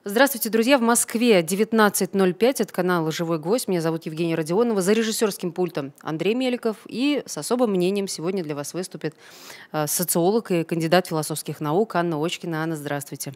Здравствуйте, друзья! В Москве 19:05. Это канал «Живой гвоздь». Меня зовут Евгения Родионова. За режиссерским пультом Андрей Меликов. И с особым мнением сегодня для вас выступит социолог и кандидат философских наук Анна Очкина. Анна, здравствуйте.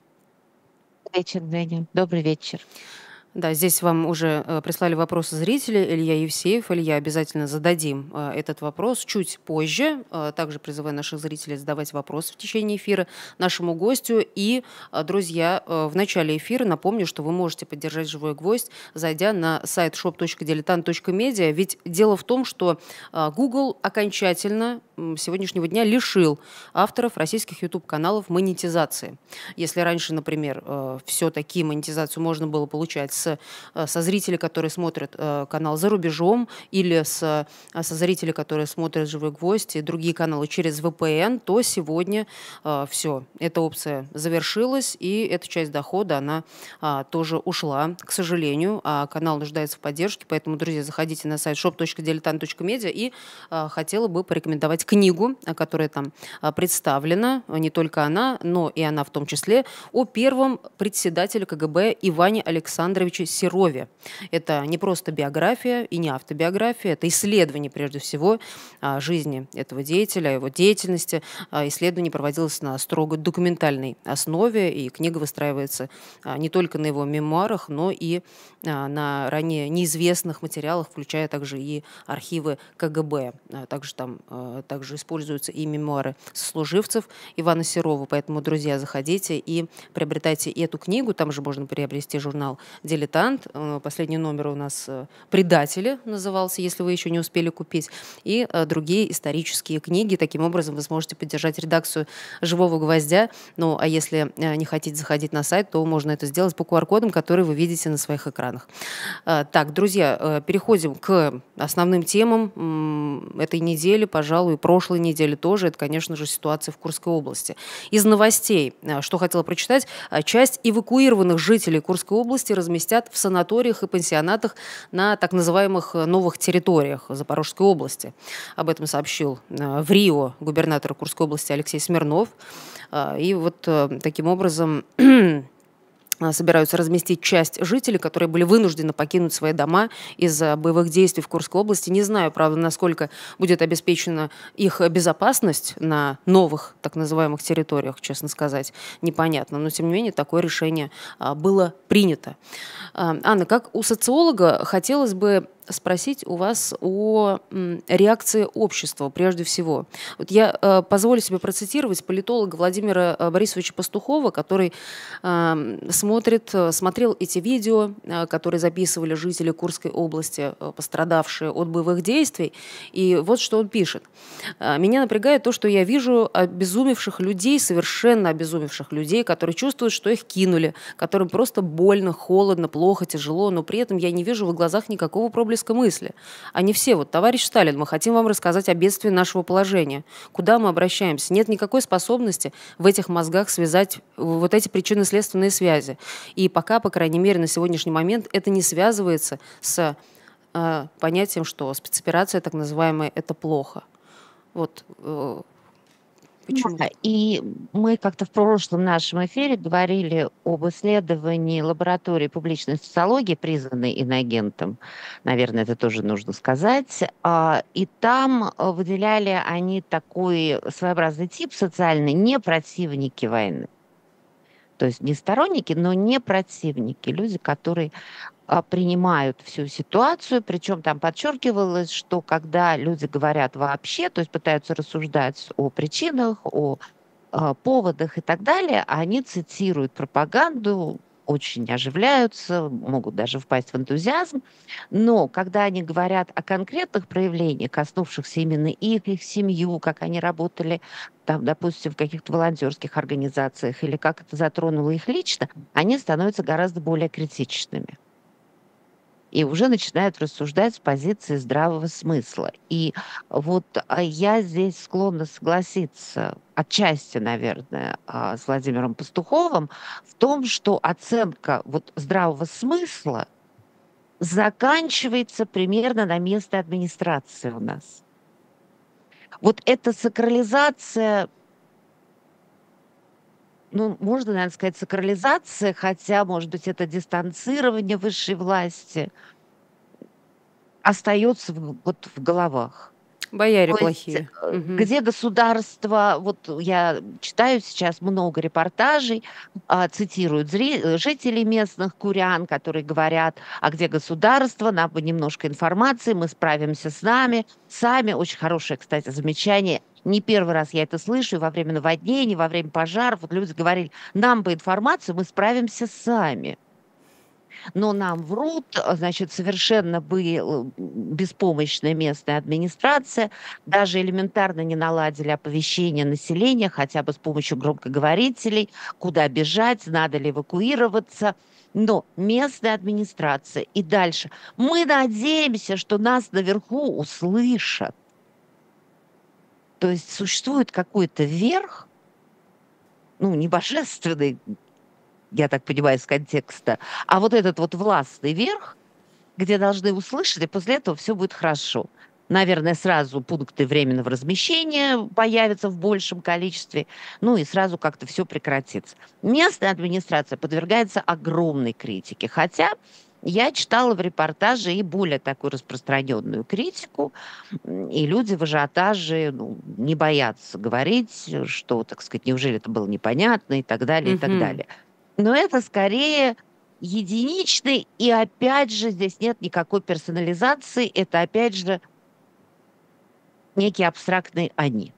Вечер, Женя. Добрый вечер. Да, здесь вам уже прислали вопросы зрители. Илья Евсеев. Илья, обязательно зададим этот вопрос чуть позже. Также призываю наших зрителей задавать вопросы в течение эфира нашему гостю. И, друзья, в начале эфира напомню, что вы можете поддержать «Живой гвоздь», зайдя на сайт shop.diletant.media. Ведь дело в том, что Google окончательно сегодняшнего дня лишил авторов российских YouTube-каналов монетизации. Если раньше, например, все-таки монетизацию можно было получать со зрителей, которые смотрят канал за рубежом, или со зрителей, которые смотрят «Живой гвоздь» и другие каналы через VPN, то сегодня все, эта опция завершилась, и эта часть дохода, она тоже ушла, к сожалению, а канал нуждается в поддержке, поэтому, друзья, заходите на сайт shop.diletant.media, и хотела бы порекомендовать книгу, которая там представлена, не только она, но и она в том числе, о первом председателе КГБ Иване Александровиче Серове. Это не просто биография и не автобиография, это исследование, прежде всего, жизни этого деятеля, его деятельности. Исследование проводилось на строго документальной основе, и книга выстраивается не только на его мемуарах, но и на ранее неизвестных материалах, включая также и архивы КГБ. Также используются и мемуары сослуживцев Ивана Серова. Поэтому, друзья, заходите и приобретайте эту книгу. Там же можно приобрести журнал «Дилетант». Последний номер у нас «Предатели» назывался, если вы еще не успели купить. И другие исторические книги. Таким образом, вы сможете поддержать редакцию «Живого гвоздя». Ну, а если не хотите заходить на сайт, то можно это сделать по QR-кодам, которые вы видите на своих экранах. Так, друзья, переходим к основным темам этой недели, пожалуй, прошлой недели тоже. Это, конечно же, ситуация в Курской области. Из новостей, что хотела прочитать, часть эвакуированных жителей Курской области разместят в санаториях и пансионатах на так называемых новых территориях Запорожской области. Об этом сообщил в Рио губернатор Курской области Алексей Смирнов. И вот таким образом собираются разместить часть жителей, которые были вынуждены покинуть свои дома из-за боевых действий в Курской области. Не знаю, правда, насколько будет обеспечена их безопасность на новых так называемых территориях, честно сказать, непонятно. Но, тем не менее, такое решение было принято. Анна, как у социолога, хотелось бы спросить у вас о реакции общества прежде всего. Вот я позволю себе процитировать политолога Владимира Борисовича Пастухова, который смотрел эти видео, которые записывали жители Курской области, пострадавшие от боевых действий. И вот что он пишет. «Меня напрягает то, что я вижу обезумевших людей, совершенно обезумевших людей, которые чувствуют, что их кинули, которым просто больно, холодно, плохо, тяжело, но при этом я не вижу в их глазах никакого проблеска мысли. Они все, вот, товарищ Сталин, мы хотим вам рассказать о бедствии нашего положения. Куда мы обращаемся? Нет никакой способности в этих мозгах связать вот эти причинно-следственные связи. И пока, по крайней мере, на сегодняшний момент это не связывается с понятием, что спецоперация, так называемая, это плохо». Вот почему? Да, и мы как-то в прошлом нашем эфире говорили об исследовании лаборатории публичной социологии, признанной иноагентом. Наверное, это тоже нужно сказать. И там выделяли они такой своеобразный тип социальный, не противники войны. То есть не сторонники, но не противники. Люди, которые принимают всю ситуацию, причем там подчеркивалось, что когда люди говорят вообще, то есть пытаются рассуждать о причинах, о поводах и так далее, они цитируют пропаганду, очень оживляются, могут даже впасть в энтузиазм, но когда они говорят о конкретных проявлениях, коснувшихся именно их семью, как они работали там, допустим, в каких-то волонтерских организациях или как это затронуло их лично, они становятся гораздо более критичными и уже начинают рассуждать с позиции здравого смысла. И вот я здесь склонна согласиться отчасти, наверное, с Владимиром Пастуховым в том, что оценка вот здравого смысла заканчивается примерно на месте администрации у нас. Вот эта сакрализация ну, можно, наверное, сказать, сакрализация, хотя, может быть, это дистанцирование высшей власти остается вот в головах. Бояре То есть, плохие. Мгм. где государство, вот я читаю сейчас много репортажей, цитируют жителей местных курян, которые говорят, а где государство, нам бы немножко информации, мы справимся с нами, сами. Очень хорошее, кстати, замечание. Не первый раз я это слышу, и во время наводнений, во время пожаров. Вот люди говорили, нам бы информацию, мы справимся сами. Но нам врут, значит, совершенно беспомощная местная администрация, даже элементарно не наладили оповещение населения, хотя бы с помощью громкоговорителей, куда бежать, надо ли эвакуироваться. Но местная администрация и дальше. Мы надеемся, что нас наверху услышат. То есть существует какой-то верх, ну, не божественный, я так понимаю, из контекста, а вот этот вот властный верх, где должны услышать, и после этого все будет хорошо. Наверное, сразу пункты временного размещения появятся в большем количестве, ну и сразу как-то все прекратится. Местная администрация подвергается огромной критике, хотя я читала в репортаже и более такую распространенную критику, и люди в ажиотаже ну, не боятся говорить, что, так сказать, неужели это было непонятно и так далее, и так Мгм. далее. Но это скорее единичный, и опять же здесь нет никакой персонализации, это опять же некий абстрактный «они».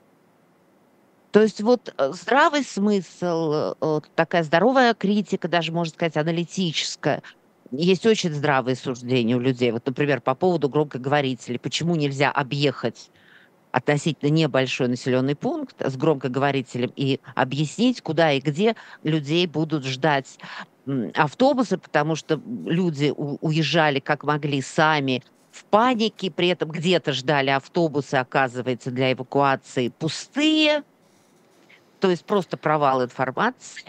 То есть вот здравый смысл, такая здоровая критика, даже, можно сказать, аналитическая. Есть очень здравые суждения у людей. Вот, например, по поводу громкоговорителей. Почему нельзя объехать относительно небольшой населенный пункт с громкоговорителем и объяснить, куда и где людей будут ждать автобусы, потому что люди уезжали как могли сами в панике, при этом где-то ждали автобусы, оказывается, для эвакуации пустые, то есть просто провал информации.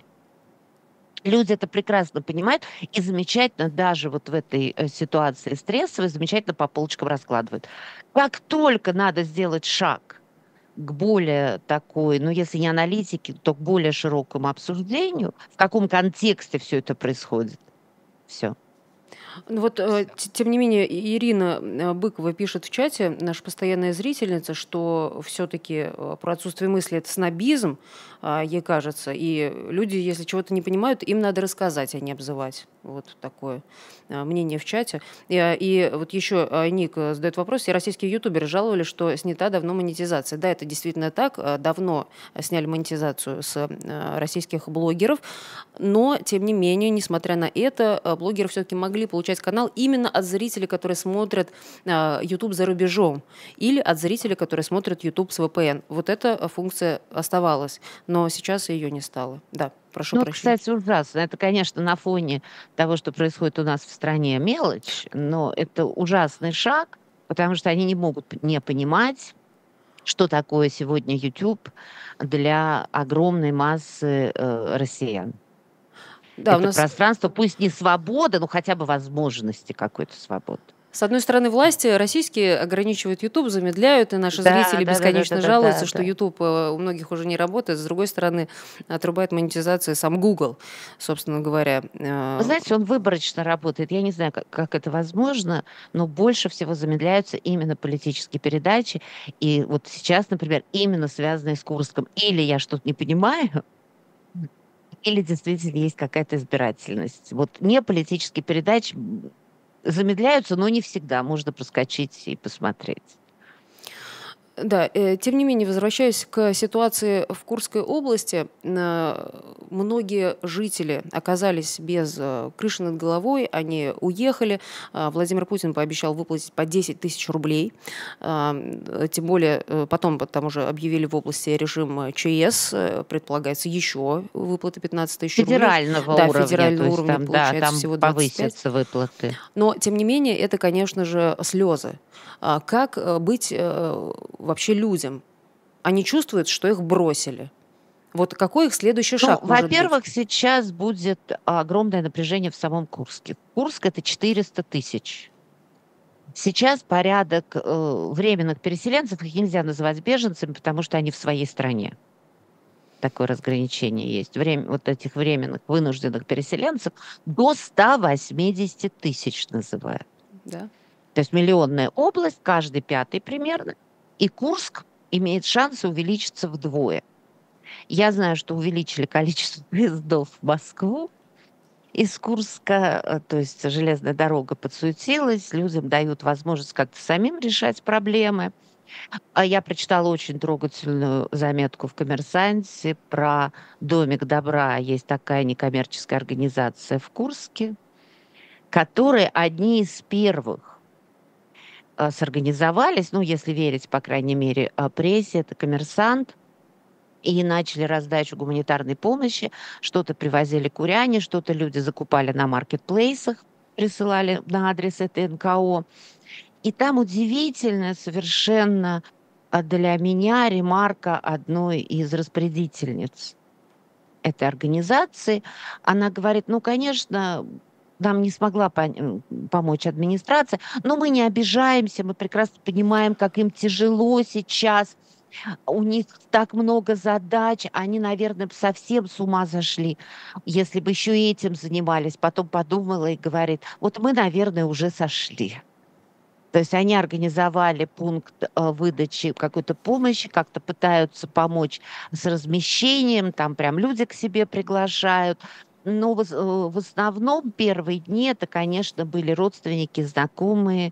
Люди это прекрасно понимают и замечательно даже вот в этой ситуации стрессовой замечательно по полочкам раскладывают. Как только надо сделать шаг к более такой, ну, если не аналитике, то к более широкому обсуждению, в каком контексте все это происходит. Все. Ну вот, тем не менее, Ирина Быкова пишет в чате, наша постоянная зрительница, что все-таки про отсутствие мысли это снобизм, ей кажется, и люди, если чего-то не понимают, им надо рассказать, а не обзывать. Вот такое мнение в чате. И вот еще Ник задает вопрос, все российские ютуберы жаловали, что снята давно монетизация. Да, это действительно так, давно сняли монетизацию с российских блогеров, но, тем не менее, несмотря на это, блогеры все-таки могли получать канал именно от зрителей, которые смотрят YouTube за рубежом, или от зрителей, которые смотрят YouTube с VPN. Вот эта функция оставалась, но сейчас ее не стало. Да, прошу Ну, вот, прощения. кстати, ужасно. Это, конечно, на фоне того, что происходит у нас в стране, мелочь, но это ужасный шаг, потому что они не могут не понимать, что такое сегодня YouTube для огромной массы россиян. Да, у Это нас пространство, пусть не свобода, но хотя бы возможности какой-то свободы. с одной стороны, власти российские ограничивают YouTube, замедляют, и наши Да, зрители да, да, да, да, бесконечно да, да, жалуются, что да. YouTube у многих уже не работает. С другой стороны, отрубает монетизацию сам Google, собственно говоря. Вы знаете, он выборочно работает. Я не знаю, как это возможно, но больше всего замедляются именно политические передачи. И вот сейчас, например, именно связанные с Курском. Или я что-то не понимаю, или действительно есть какая-то избирательность. Вот не политические передачи замедляются, но не всегда. Можно проскочить и посмотреть. Да, тем не менее, возвращаясь к ситуации в Курской области, многие жители оказались без крыши над головой, они уехали. Владимир Путин пообещал выплатить по 10 тысяч рублей. Тем более, потом там уже объявили в области режим ЧС, предполагается еще выплаты 15 тысяч рублей. Федерального Да, уровня, то федерального есть уровня там, да, получается там всего 25. повысятся выплаты. Но, тем не менее, это, конечно же, слезы. Как быть вообще людям? Они чувствуют, что их бросили. Вот какой их следующий Ну, шаг может быть? во-первых, сейчас будет огромное напряжение в самом Курске. Курск — это 400 тысяч. Сейчас порядок временных переселенцев, их нельзя называть беженцами, потому что они в своей стране. такое разграничение есть, время вот этих временных вынужденных переселенцев до 180 тысяч называют. Да. То есть миллионная область, каждый пятый примерно, и Курск имеет шанс увеличиться вдвое. Я знаю, что увеличили количество поездов в Москву из Курска, то есть железная дорога подсуетилась, людям дают возможность как-то самим решать проблемы. А я прочитала очень трогательную заметку в «Коммерсанте» про «Домик добра». Есть такая некоммерческая организация в Курске, которые одни из первых сорганизовались, ну, если верить, по крайней мере, прессе, это «Коммерсант», и начали раздачу гуманитарной помощи. Что-то привозили куряне, что-то люди закупали на маркетплейсах, присылали на адрес этой НКО. И там удивительная совершенно для меня ремарка одной из распорядительниц этой организации. Она говорит, ну, конечно, нам не смогла помочь администрация, но мы не обижаемся, мы прекрасно понимаем, как им тяжело сейчас, у них так много задач, они, наверное, совсем с ума зашли, если бы еще и этим занимались. Потом подумала и говорит, вот мы, наверное, уже сошли. То есть они организовали пункт выдачи какой-то помощи, как-то пытаются помочь с размещением, там прям люди к себе приглашают. Но в основном первые дни это, конечно, были родственники, знакомые.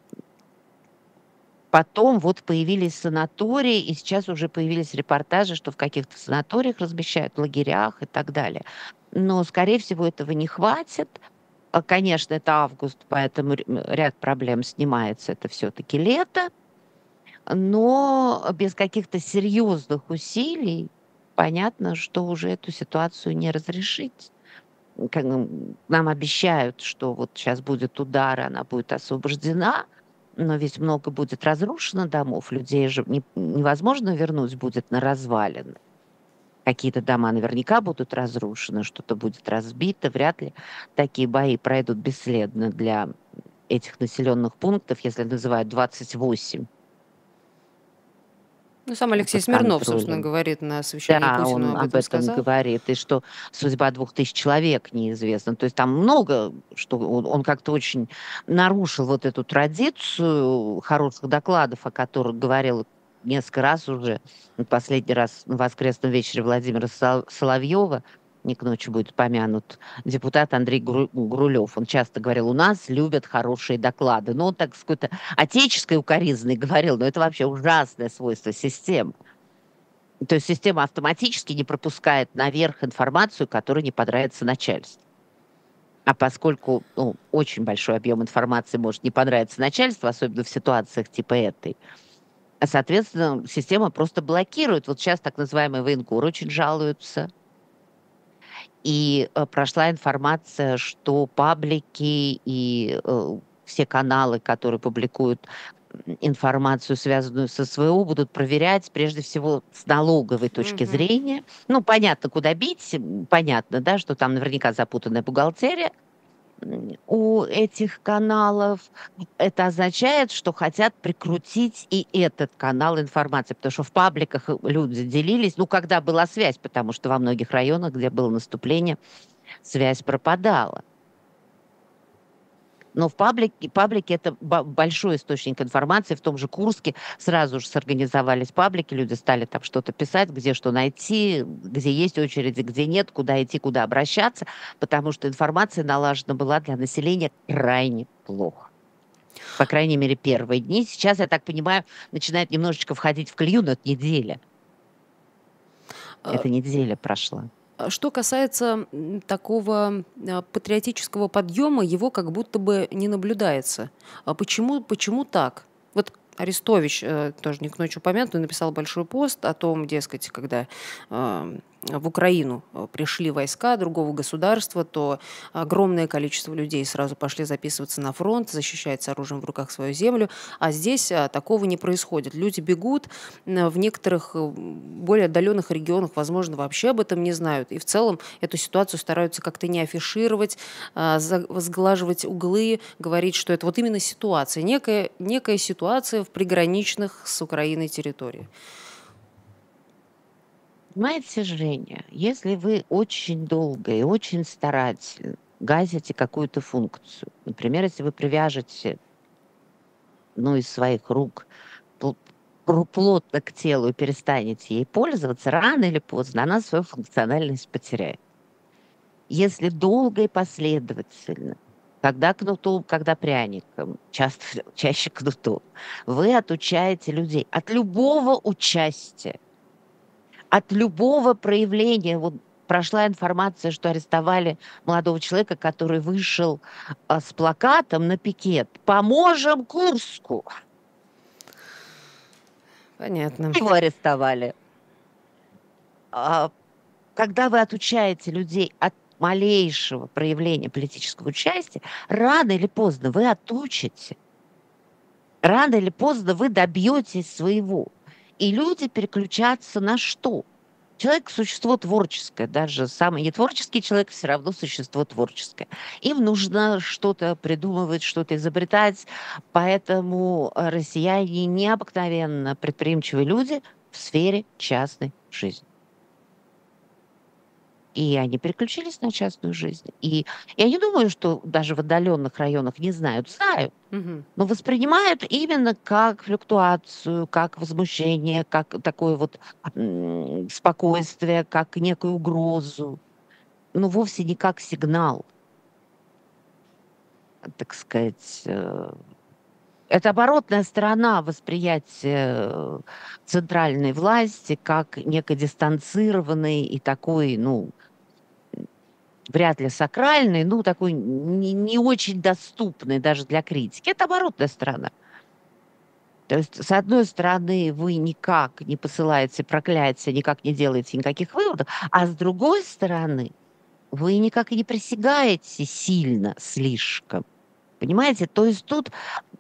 Потом вот появились санатории, и сейчас уже появились репортажи, что в каких-то санаториях размещают, в лагерях и так далее. Но, скорее всего, этого не хватит. Конечно, это август, поэтому ряд проблем снимается. Это все-таки лето. Но без каких-то серьезных усилий понятно, что уже эту ситуацию не разрешить. Нам обещают, что вот сейчас будет удар, и она будет освобождена, но ведь много будет разрушено домов, людей же невозможно вернуть будет на развалины. Какие-то дома наверняка будут разрушены, что-то будет разбито. Вряд ли такие бои пройдут бесследно для этих населенных пунктов, если называют 28 Ну, сам Алексей под Смирнов, собственно, контролем. говорит на совещании Да, Путину, он об об этом этом сказал. говорит, и что судьба 2000 человек неизвестна. То есть там много, что он как-то очень нарушил вот эту традицию хороших докладов, о которых говорил несколько раз уже. Последний раз на воскресном вечере Владимира Соловьева, не к ночи будет помянут, депутат Андрей Грулев. Он часто говорил, у нас любят хорошие доклады. Ну, он так с какой-то отеческой укоризной говорил, но это вообще ужасное свойство системы. То есть система автоматически не пропускает наверх информацию, которая не понравится начальству. А поскольку очень большой объем информации может не понравиться начальству, особенно в ситуациях типа этой, соответственно, система просто блокирует. Вот сейчас так называемые военкоры очень жалуются. И прошла информация, что паблики и все каналы, которые публикуют информацию, связанную с СВО, будут проверять прежде всего с налоговой точки зрения. Ну, понятно, куда бить, понятно, да, что там наверняка запутанная бухгалтерия у этих каналов. Это означает, что хотят прикрутить и этот канал информации, потому что в пабликах люди делились, ну, когда была связь, потому что во многих районах, где было наступление, связь пропадала. Но в паблике это большой источник информации. В том же Курске сразу же сорганизовались паблики, люди стали там что-то писать, где что найти, где есть очереди, где нет, куда идти, куда обращаться, потому что информация налажена была для населения крайне плохо. По крайней мере, первые дни. Сейчас, я так понимаю, начинает немножечко входить в колею, но это неделя. Эта неделя прошла. Что касается такого патриотического подъема, его как будто бы не наблюдается. Почему так? Вот Арестович, тоже не к ночи упомянутый, написал большой пост о том, дескать, когда в Украину пришли войска другого государства, то огромное количество людей сразу пошли записываться на фронт, защищать с оружием в руках свою землю, а здесь такого не происходит. Люди бегут, в некоторых более отдаленных регионах, возможно, вообще об этом не знают, и в целом эту ситуацию стараются как-то не афишировать, сглаживать углы, говорить, что это вот именно ситуация, некая ситуация в приграничных с Украиной территории. Понимаете, Женя, если вы очень долго и очень старательно газите какую-то функцию, например, если вы привяжете, ну, из своих рук пл- плотно к телу и перестанете ей пользоваться, рано или поздно она свою функциональность потеряет. Если долго и последовательно, когда кнутом, когда пряником, часто, чаще кнутом, вы отучаете людей от любого участия, от любого проявления. Вот прошла информация, что арестовали молодого человека, который вышел с плакатом на пикет «Поможем Курску». Понятно. Его арестовали. А, Когда вы отучаете людей от малейшего проявления политического участия, рано или поздно вы отучите. Рано или поздно вы добьетесь своего. И люди переключатся на что? Человек– существо творческое, даже самый нетворческий человек все равно существо творческое. Им нужно что-то придумывать, что-то изобретать, поэтому россияне необыкновенно предприимчивые люди в сфере частной жизни. И они переключились на частную жизнь. И я не думаю, что даже в отдаленных районах не знают, знают, Мгм. но воспринимают именно как флюктуацию, как возмущение, как такое вот спокойствие, как некую угрозу, но вовсе не как сигнал, так сказать. Это оборотная сторона восприятия центральной власти как некой дистанцированной и такой, ну, вряд ли сакральный, ну, такой не очень доступный даже для критики. Это оборотная сторона. То есть, с одной стороны, вы никак не посылаете проклятия, никак не делаете никаких выводов, а с другой стороны, вы никак и не присягаете сильно, слишком. Понимаете? То есть тут,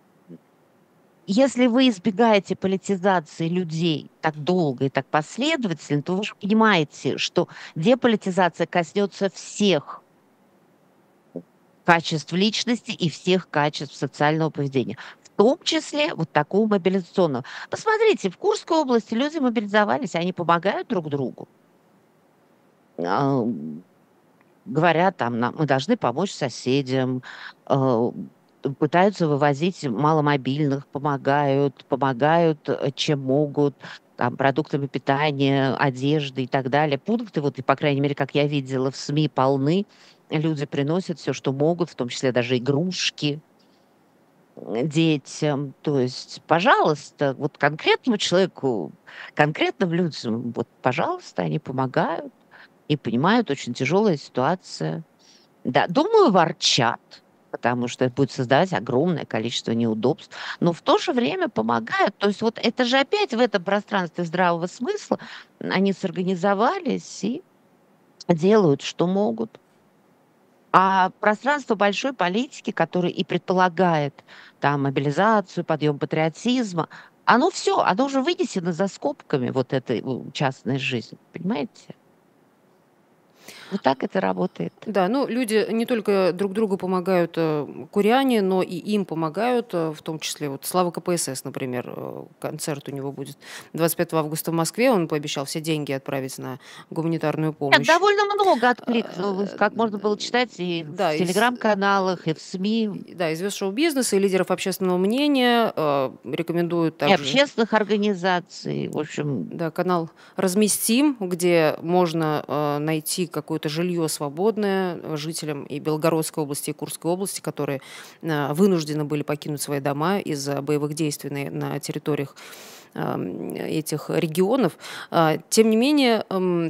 если вы избегаете политизации людей так долго и так последовательно, то вы же понимаете, что деполитизация коснется всех качеств личности и всех качеств социального поведения. В том числе вот такого мобилизационного. Посмотрите, в Курской области люди мобилизовались, они помогают друг другу. А, Говорят, там, мы должны помочь соседям, пытаются вывозить маломобильных, помогают, чем могут, там, продуктами питания, одеждой и так далее. Пункты, вот, и, по крайней мере, как я видела, в СМИ полны. Люди приносят все, что могут, в том числе даже игрушки детям. То есть, пожалуйста, вот конкретному человеку, конкретным людям, вот, пожалуйста, они помогают и понимают, очень тяжелая ситуация. Да, думаю, ворчат, потому что это будет создавать огромное количество неудобств, но в то же время помогают. То есть вот это же опять в этом пространстве здравого смысла они сорганизовались и делают, что могут. А пространство большой политики, которое и предполагает там мобилизацию, подъем патриотизма, оно все, оно уже вынесено за скобками вот этой частной жизни, понимаете? Вот так это работает. Да, ну, люди не только друг другу помогают, куряне, но и им помогают, в том числе вот Слава КПСС, например, концерт у него будет 25 августа в Москве, он пообещал все деньги отправить на гуманитарную Нет, помощь. довольно много откликнулось, Э, как можно было читать и в Да, телеграм-каналах, и в СМИ, да, из звезд шоу-бизнеса и лидеров общественного мнения рекомендуют и также, общественных организаций. В общем, да, канал «Разместим», где можно найти какое-то жилье свободное жителям и Белгородской области, и Курской области, которые вынуждены были покинуть свои дома из-за боевых действий на территориях этих регионов. Тем не менее,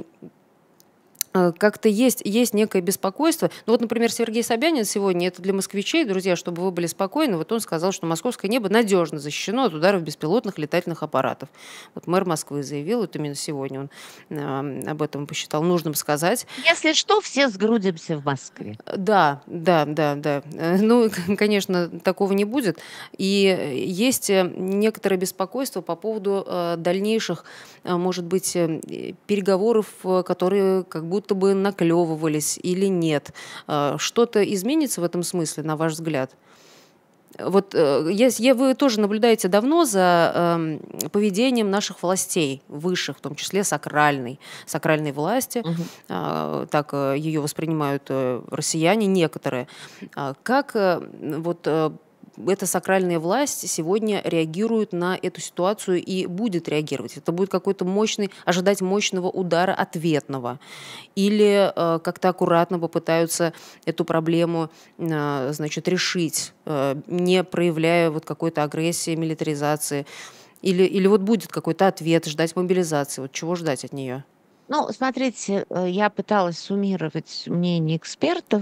как-то есть некое беспокойство. Ну вот, например, Сергей Собянин сегодня, это для москвичей, друзья, чтобы вы были спокойны, вот он сказал, что московское небо надежно защищено от ударов беспилотных летательных аппаратов. Вот мэр Москвы заявил, вот именно сегодня он об этом посчитал нужным сказать. если что, все сгрудимся в Москве. Да, да, да, да. Ну, конечно, такого не будет. И есть некоторое беспокойство по поводу дальнейших, может быть, переговоров, которые как будто бы наклевывались или нет. Что-то изменится в этом смысле, на ваш взгляд? Вот вы тоже наблюдаете давно за поведением наших властей, высших, в том числе сакральной власти, Мгм. так ее воспринимают россияне некоторые. Как эта сакральная власть сегодня реагирует на эту ситуацию и будет реагировать? Это будет какой-то ожидать мощного удара ответного? Или как-то аккуратно попытаются эту проблему, значит, решить, не проявляя вот какой-то агрессии, милитаризации? Или вот будет какой-то ответ, ждать мобилизации? Вот чего ждать от нее? Ну, смотрите, я пыталась суммировать мнения экспертов.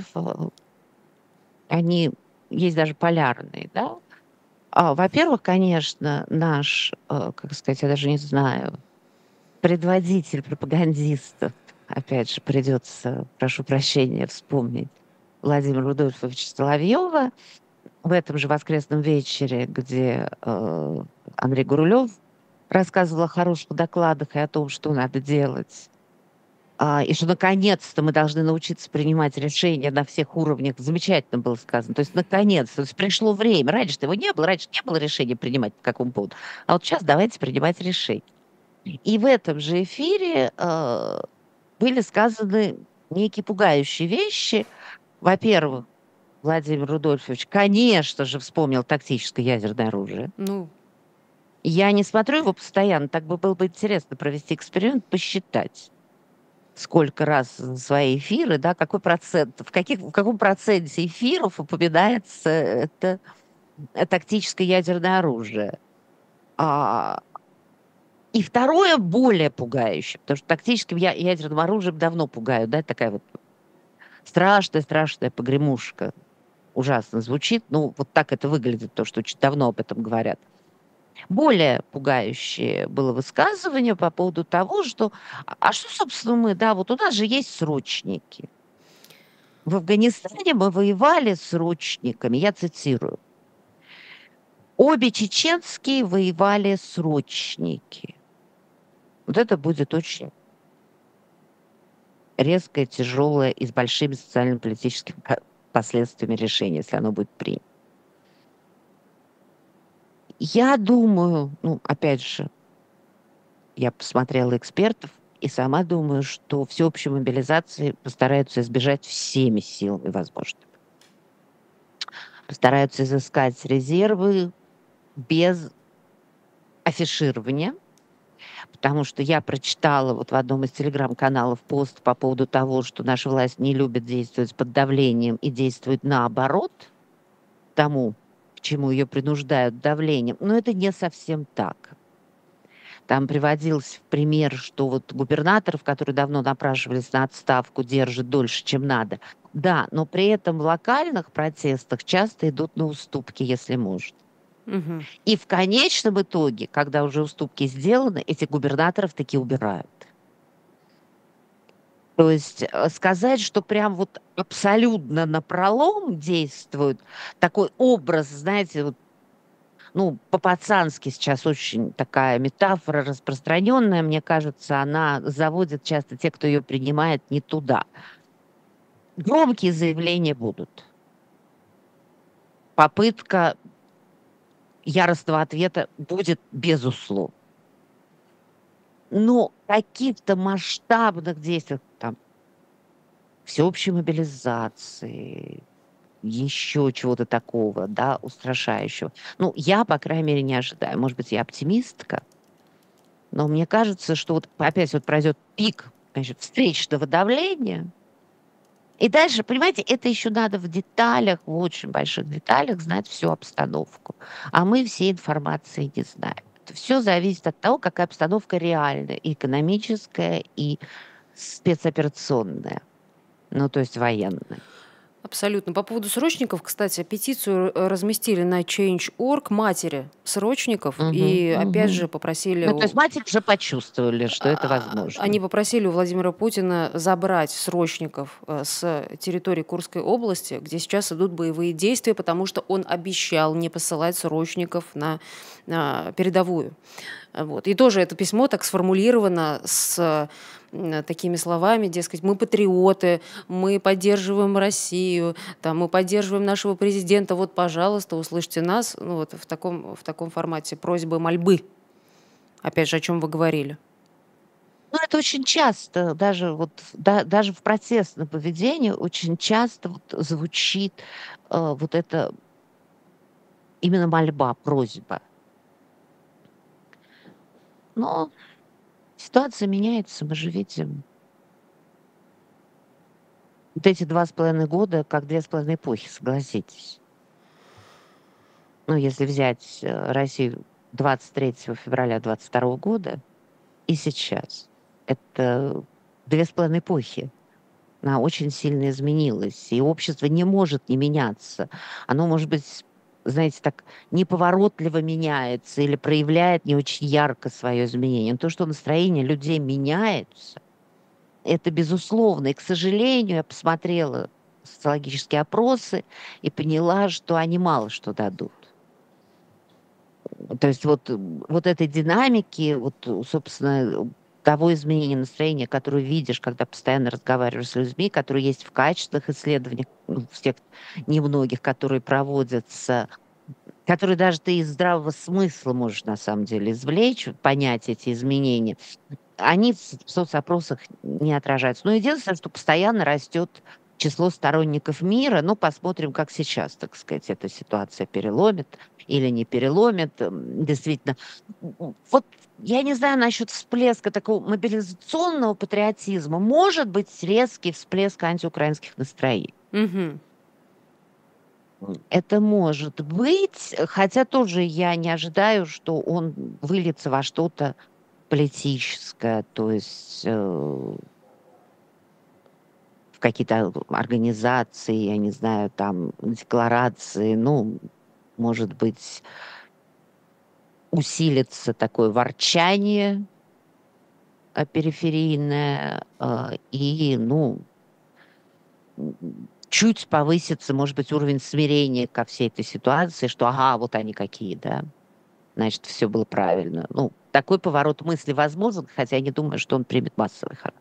Они есть даже полярные, да. Во-первых, конечно, наш, как сказать, я даже не знаю, предводитель пропагандистов, опять же, придется, прошу прощения, вспомнить Владимира Рудольфовича Соловьева в этом же воскресном вечере, где Андрей Гурулев рассказывал о хороших докладах и о том, что надо делать. И что наконец-то мы должны научиться принимать решения на всех уровнях. Замечательно было сказано. То есть наконец-то, то есть пришло время. Раньше его не было, раньше не было решения принимать по какому поводу. А вот сейчас давайте принимать решения. И в этом же эфире были сказаны некие пугающие вещи. Во-первых, Владимир Рудольфович, конечно же, вспомнил тактическое ядерное оружие. Ну, Я не смотрю его постоянно, так бы было бы интересно провести эксперимент, посчитать, сколько раз за свои эфиры, да, какой процент, в каком проценте эфиров упоминается это тактическое ядерное оружие. А, и второе, более пугающее, потому что тактическим ядерным оружием давно пугают, да, такая вот страшная-страшная погремушка. Ужасно звучит, ну, вот так это выглядит, то, что очень давно об этом говорят. Более пугающее было высказывание по поводу того, что, что, собственно, мы, да, вот у нас же есть срочники. В Афганистане мы воевали с срочниками, я цитирую. Обе чеченские воевали срочники. Вот это будет очень резкое, тяжелое и с большими социально-политическими последствиями решение, если оно будет принято. Я думаю, ну, опять же, я посмотрела экспертов и сама думаю, что всеобщей мобилизации постараются избежать всеми силами возможными. Постараются изыскать резервы без афиширования, потому что я прочитала вот в одном из телеграм-каналов пост по поводу того, что наша власть не любит действовать под давлением и действует наоборот тому, к чему ее принуждают давлением. Но это не совсем так. Там приводился в пример, что вот губернаторов, которые давно напрашивались на отставку, держат дольше, чем надо. Да, но при этом в локальных протестах часто идут на уступки, если можно. мгм. И в конечном итоге, когда уже уступки сделаны, этих губернаторов таки убирают. То есть сказать, что прям вот абсолютно напролом действует такой образ, знаете, вот, ну, по-пацански сейчас очень такая метафора распространенная, мне кажется, она заводит часто те, кто ее принимает, не туда. Громкие заявления будут. Попытка яростного ответа будет безусловно. Но каких-то масштабных действий, там, всеобщей мобилизации, еще чего-то такого, да, устрашающего. Ну, я, по крайней мере, не ожидаю. Может быть, я оптимистка, но мне кажется, что вот опять вот пройдет пик, значит, встречного давления, и дальше, понимаете, это еще надо в деталях, в очень больших деталях знать всю обстановку. А мы всей информации не знаем. Это все зависит от того, какая обстановка реальная, и экономическая, и спецоперационная, ну, то есть военная. Абсолютно. По поводу срочников, кстати, петицию разместили на Change.org матери срочников Мгм, и опять мгм. же попросили Ну, то есть матери уже почувствовали, что это они возможно. попросили у Владимира Путина забрать срочников с территории Курской области, где сейчас идут боевые действия, потому что он обещал не посылать срочников на передовую. Вот. И тоже это письмо так сформулировано с такими словами, дескать, мы патриоты, мы поддерживаем Россию, там, мы поддерживаем нашего президента, вот, пожалуйста, услышьте нас, ну, вот в таком формате просьбы, мольбы, опять же, о чем вы говорили. Ну, это очень часто, даже вот, даже в протестном поведении очень часто вот звучит вот это именно мольба, просьба. Но ситуация меняется, мы же видим. Вот эти 2,5 года, как 2,5 эпохи, согласитесь. Ну, если взять Россию 23 февраля 22 года и сейчас, это 2,5 эпохи. Она очень сильно изменилась, и общество не может не меняться. Оно, может быть, знаете, так неповоротливо меняется или проявляет не очень ярко свое изменение. Но то, что настроение людей меняется, это безусловно. И, к сожалению, я посмотрела социологические опросы и поняла, что они мало что дадут. То есть вот этой динамики, вот, собственно, того изменения настроения, которое видишь, когда постоянно разговариваешь с людьми, которые есть в качественных исследованиях, ну, в тех немногих, которые проводятся, которые даже ты из здравого смысла можешь на самом деле извлечь, понять эти изменения, они в соцопросах не отражаются. Но единственное, что постоянно растет число сторонников мира. Ну, посмотрим, как сейчас, так сказать, эта ситуация переломит или не переломит. Действительно, вот я не знаю насчет всплеска такого мобилизационного патриотизма. Может быть, резкий всплеск антиукраинских настроений. Мгм. Это может быть, хотя тоже я не ожидаю, что он выльется во что-то политическое, то есть в какие-то организации, я не знаю, там декларации, ну, может быть, усилится такое ворчание периферийное, и, ну, чуть повысится, может быть, уровень смирения ко всей этой ситуации, что, ага, вот они какие, да, значит, все было правильно. Ну, такой поворот мысли возможен, хотя я не думаю, что он примет массовый характер.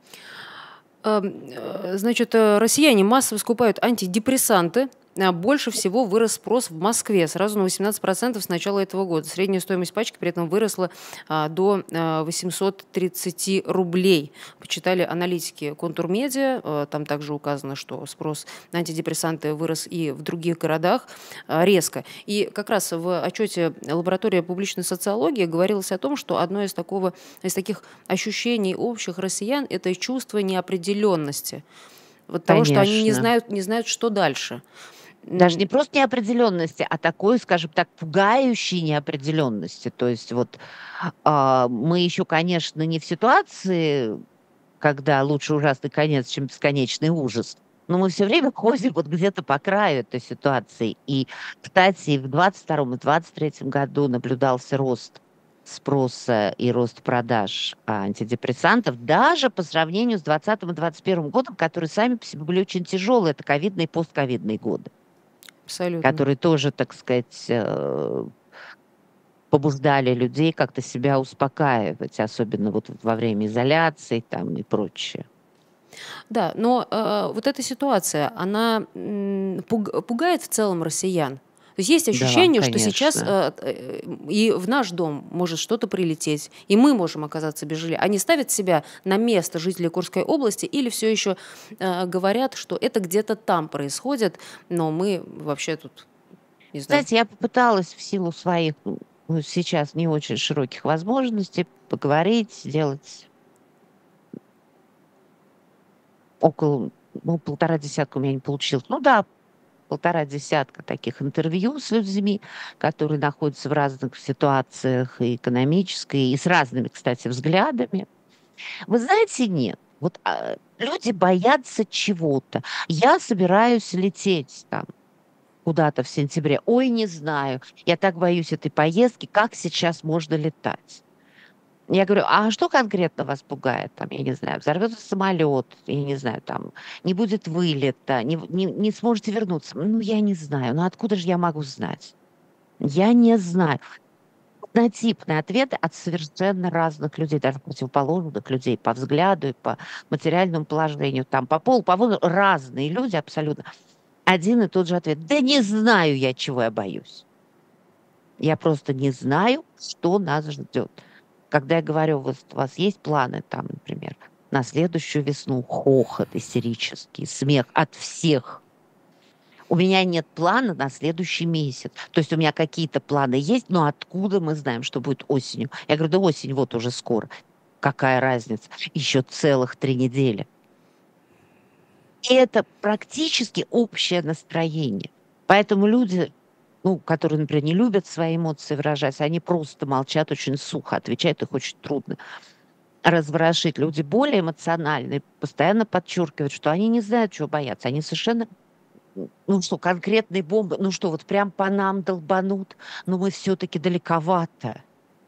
Значит, россияне массово скупают антидепрессанты. Больше всего вырос спрос в Москве, сразу на 18% с начала этого года. Средняя стоимость пачки при этом выросла до 830 рублей. Почитали аналитики Контурмедиа. Там также указано, что спрос на антидепрессанты вырос и в других городах резко. И как раз в отчете лаборатории публичной социологии говорилось о том, что одно из таких ощущений общих россиян – это чувство неопределенности. Вот того, что они не Конечно. знают, не знают, что дальше. Даже не просто неопределенности, а такой, скажем так, пугающей неопределенности. То есть вот мы еще, конечно, не в ситуации, когда лучше ужасный конец, чем бесконечный ужас, но мы все время ходим вот где-то по краю этой ситуации. И, кстати, в 22-м и 23-м году наблюдался рост спроса и рост продаж антидепрессантов даже по сравнению с 20-м и 21-м годом, которые сами по себе были очень тяжелые. Это ковидные и постковидные годы, Абсолютно. которые тоже, так сказать, побуждали людей как-то себя успокаивать, особенно вот во время изоляции там и прочее. Да, но вот эта ситуация, она пугает в целом россиян. То есть Да, ощущение, что сейчас конечно. и в наш дом может что-то прилететь, и мы можем оказаться без жилья. Они ставят себя на место жителей Курской области или все еще говорят, что это где-то там происходит, но мы вообще тут, не знаю. Знаете, я попыталась в силу своих сейчас не очень широких возможностей поговорить, сделать около, ну, 1,5 десятка у меня не получилось. Ну да, 1,5 десятка таких интервью с людьми, которые находятся в разных ситуациях и экономической, и с разными, кстати, взглядами. Вы знаете, нет. Вот люди боятся чего-то. Я собираюсь лететь там куда-то в сентябре. Ой, не знаю. Я так боюсь этой поездки. Как сейчас можно летать? Я говорю, а что конкретно вас пугает? Там, я не знаю, взорвется самолет, я не знаю, там, не будет вылета, не сможете вернуться. Ну, я не знаю. Ну, откуда же я могу знать? Я не знаю. однотипные ответы от совершенно разных людей, даже противоположных людей по взгляду и по материальному положению, там, по полу, по возрасту, разные люди абсолютно. Один и тот же ответ. Да не знаю я, чего я боюсь. Я просто не знаю, что нас ждет. Когда я говорю, у вас есть планы там, например, на следующую весну, хохот истерический, смех от всех. У меня нет плана на следующий месяц. То есть у меня какие-то планы есть, но откуда мы знаем, что будет осенью? Я говорю, да осень вот уже скоро. Какая разница? Еще целых 3 недели. И это практически общее настроение. Поэтому люди, ну, которые, например, не любят свои эмоции выражать, они просто молчат, очень сухо отвечают, их очень трудно разворошить. Люди более эмоциональные постоянно подчеркивают, что они не знают, чего бояться. Они совершенно, ну что, конкретные бомбы, ну что, вот прям по нам долбанут, но мы все-таки далековато.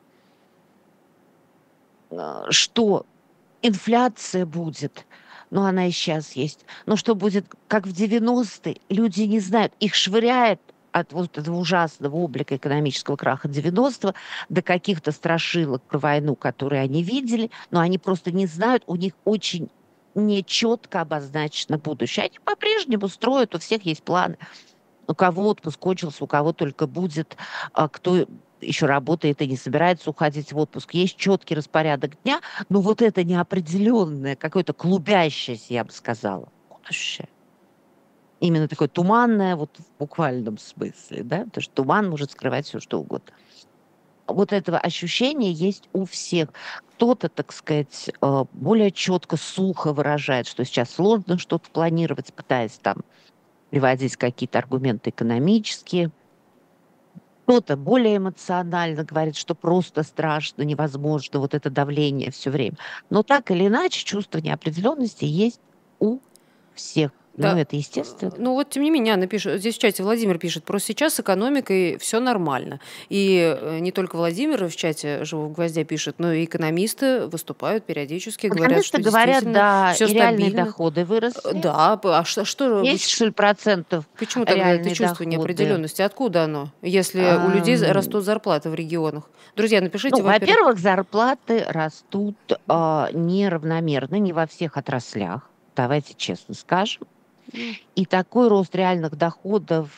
Что инфляция будет, но она и сейчас есть. Но что будет, как в 90-е, люди не знают. Их швыряет от вот этого ужасного облика экономического краха 90-го до каких-то страшилок про войну, которые они видели, но они просто не знают, у них очень нечетко обозначено будущее. Они по-прежнему строят, у всех есть планы. У кого отпуск кончился, у кого только будет, кто еще работает и не собирается уходить в отпуск. Есть четкий распорядок дня, но вот это неопределенное, какое-то клубящееся, я бы сказала, будущее. Именно такое туманное, вот в буквальном смысле, да, потому что туман может скрывать все, что угодно. Вот этого ощущения есть у всех. Кто-то, так сказать, более четко, сухо выражает, что сейчас сложно что-то планировать, пытаясь там приводить какие-то аргументы экономические. Кто-то более эмоционально говорит, что просто страшно, невозможно, вот это давление все время. Но так или иначе, чувство неопределенности есть у всех. Ну, Да, это естественно. ну вот тем не менее, Анна пишет, здесь в чате Владимир пишет, просто сейчас с экономикой все нормально. И не только Владимир в чате «Живого гвоздя» пишет, но и экономисты выступают периодически, говорят, Экономисты что говорят, действительно да, все и реальные стабильно. доходы выросли. Да, а что, Есть, что ли, процентов почему тогда это реальные чувство доходы? неопределенности? Откуда оно, если у людей Ам, растут зарплаты в регионах? Друзья, напишите, Ну, во-первых. во-первых, зарплаты растут неравномерно, не во всех отраслях, давайте честно скажем. И такой рост реальных доходов,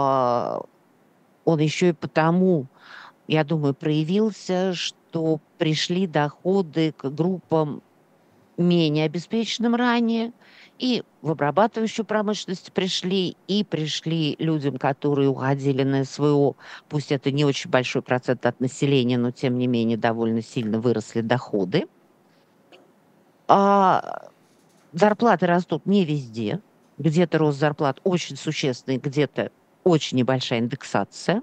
он еще и потому, я думаю, проявился, что пришли доходы к группам менее обеспеченным ранее, и в обрабатывающую промышленность пришли, и пришли людям, которые уходили на СВО. Пусть это не очень большой процент от населения, но тем не менее довольно сильно выросли доходы. А зарплаты растут не везде. Где-то рост зарплат очень существенный, где-то очень небольшая индексация.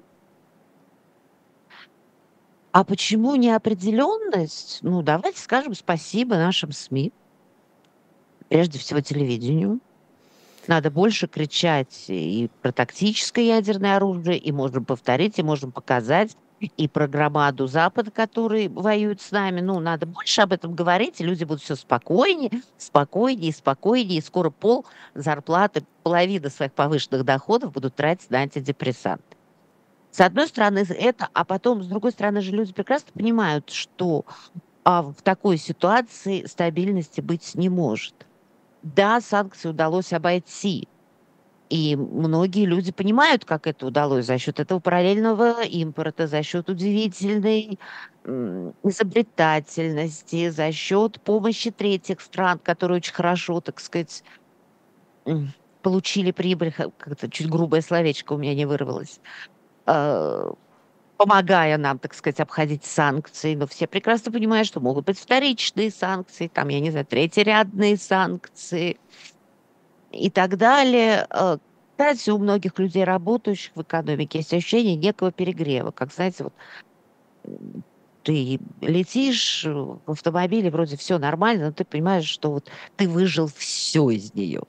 А почему неопределенность? Ну, давайте скажем спасибо нашим СМИ, прежде всего телевидению. Надо больше кричать и про тактическое ядерное оружие, и можем повторить, и можем показать, и про громаду Запада, который воюет с нами. Ну, надо больше об этом говорить, и люди будут все спокойнее, спокойнее, спокойнее, и скоро пол зарплаты, половина своих повышенных доходов будут тратить на антидепрессанты. С одной стороны это, а потом, с другой стороны же люди прекрасно понимают, что в такой ситуации стабильности быть не может. Да, санкции удалось обойти, и многие люди понимают, как это удалось за счет этого параллельного импорта, за счет удивительной изобретательности, за счет помощи третьих стран, которые очень хорошо, так сказать, получили прибыль, как-то чуть грубое словечко у меня не вырвалось, э, помогая нам, так сказать, обходить санкции. Но все прекрасно понимают, что могут быть вторичные санкции, там, я не знаю, третьерядные санкции и так далее. Кстати, у многих людей, работающих в экономике, есть ощущение некого перегрева. Как, знаете, вот ты летишь в автомобиле, вроде все нормально, но ты понимаешь, что вот ты выжил все из нее.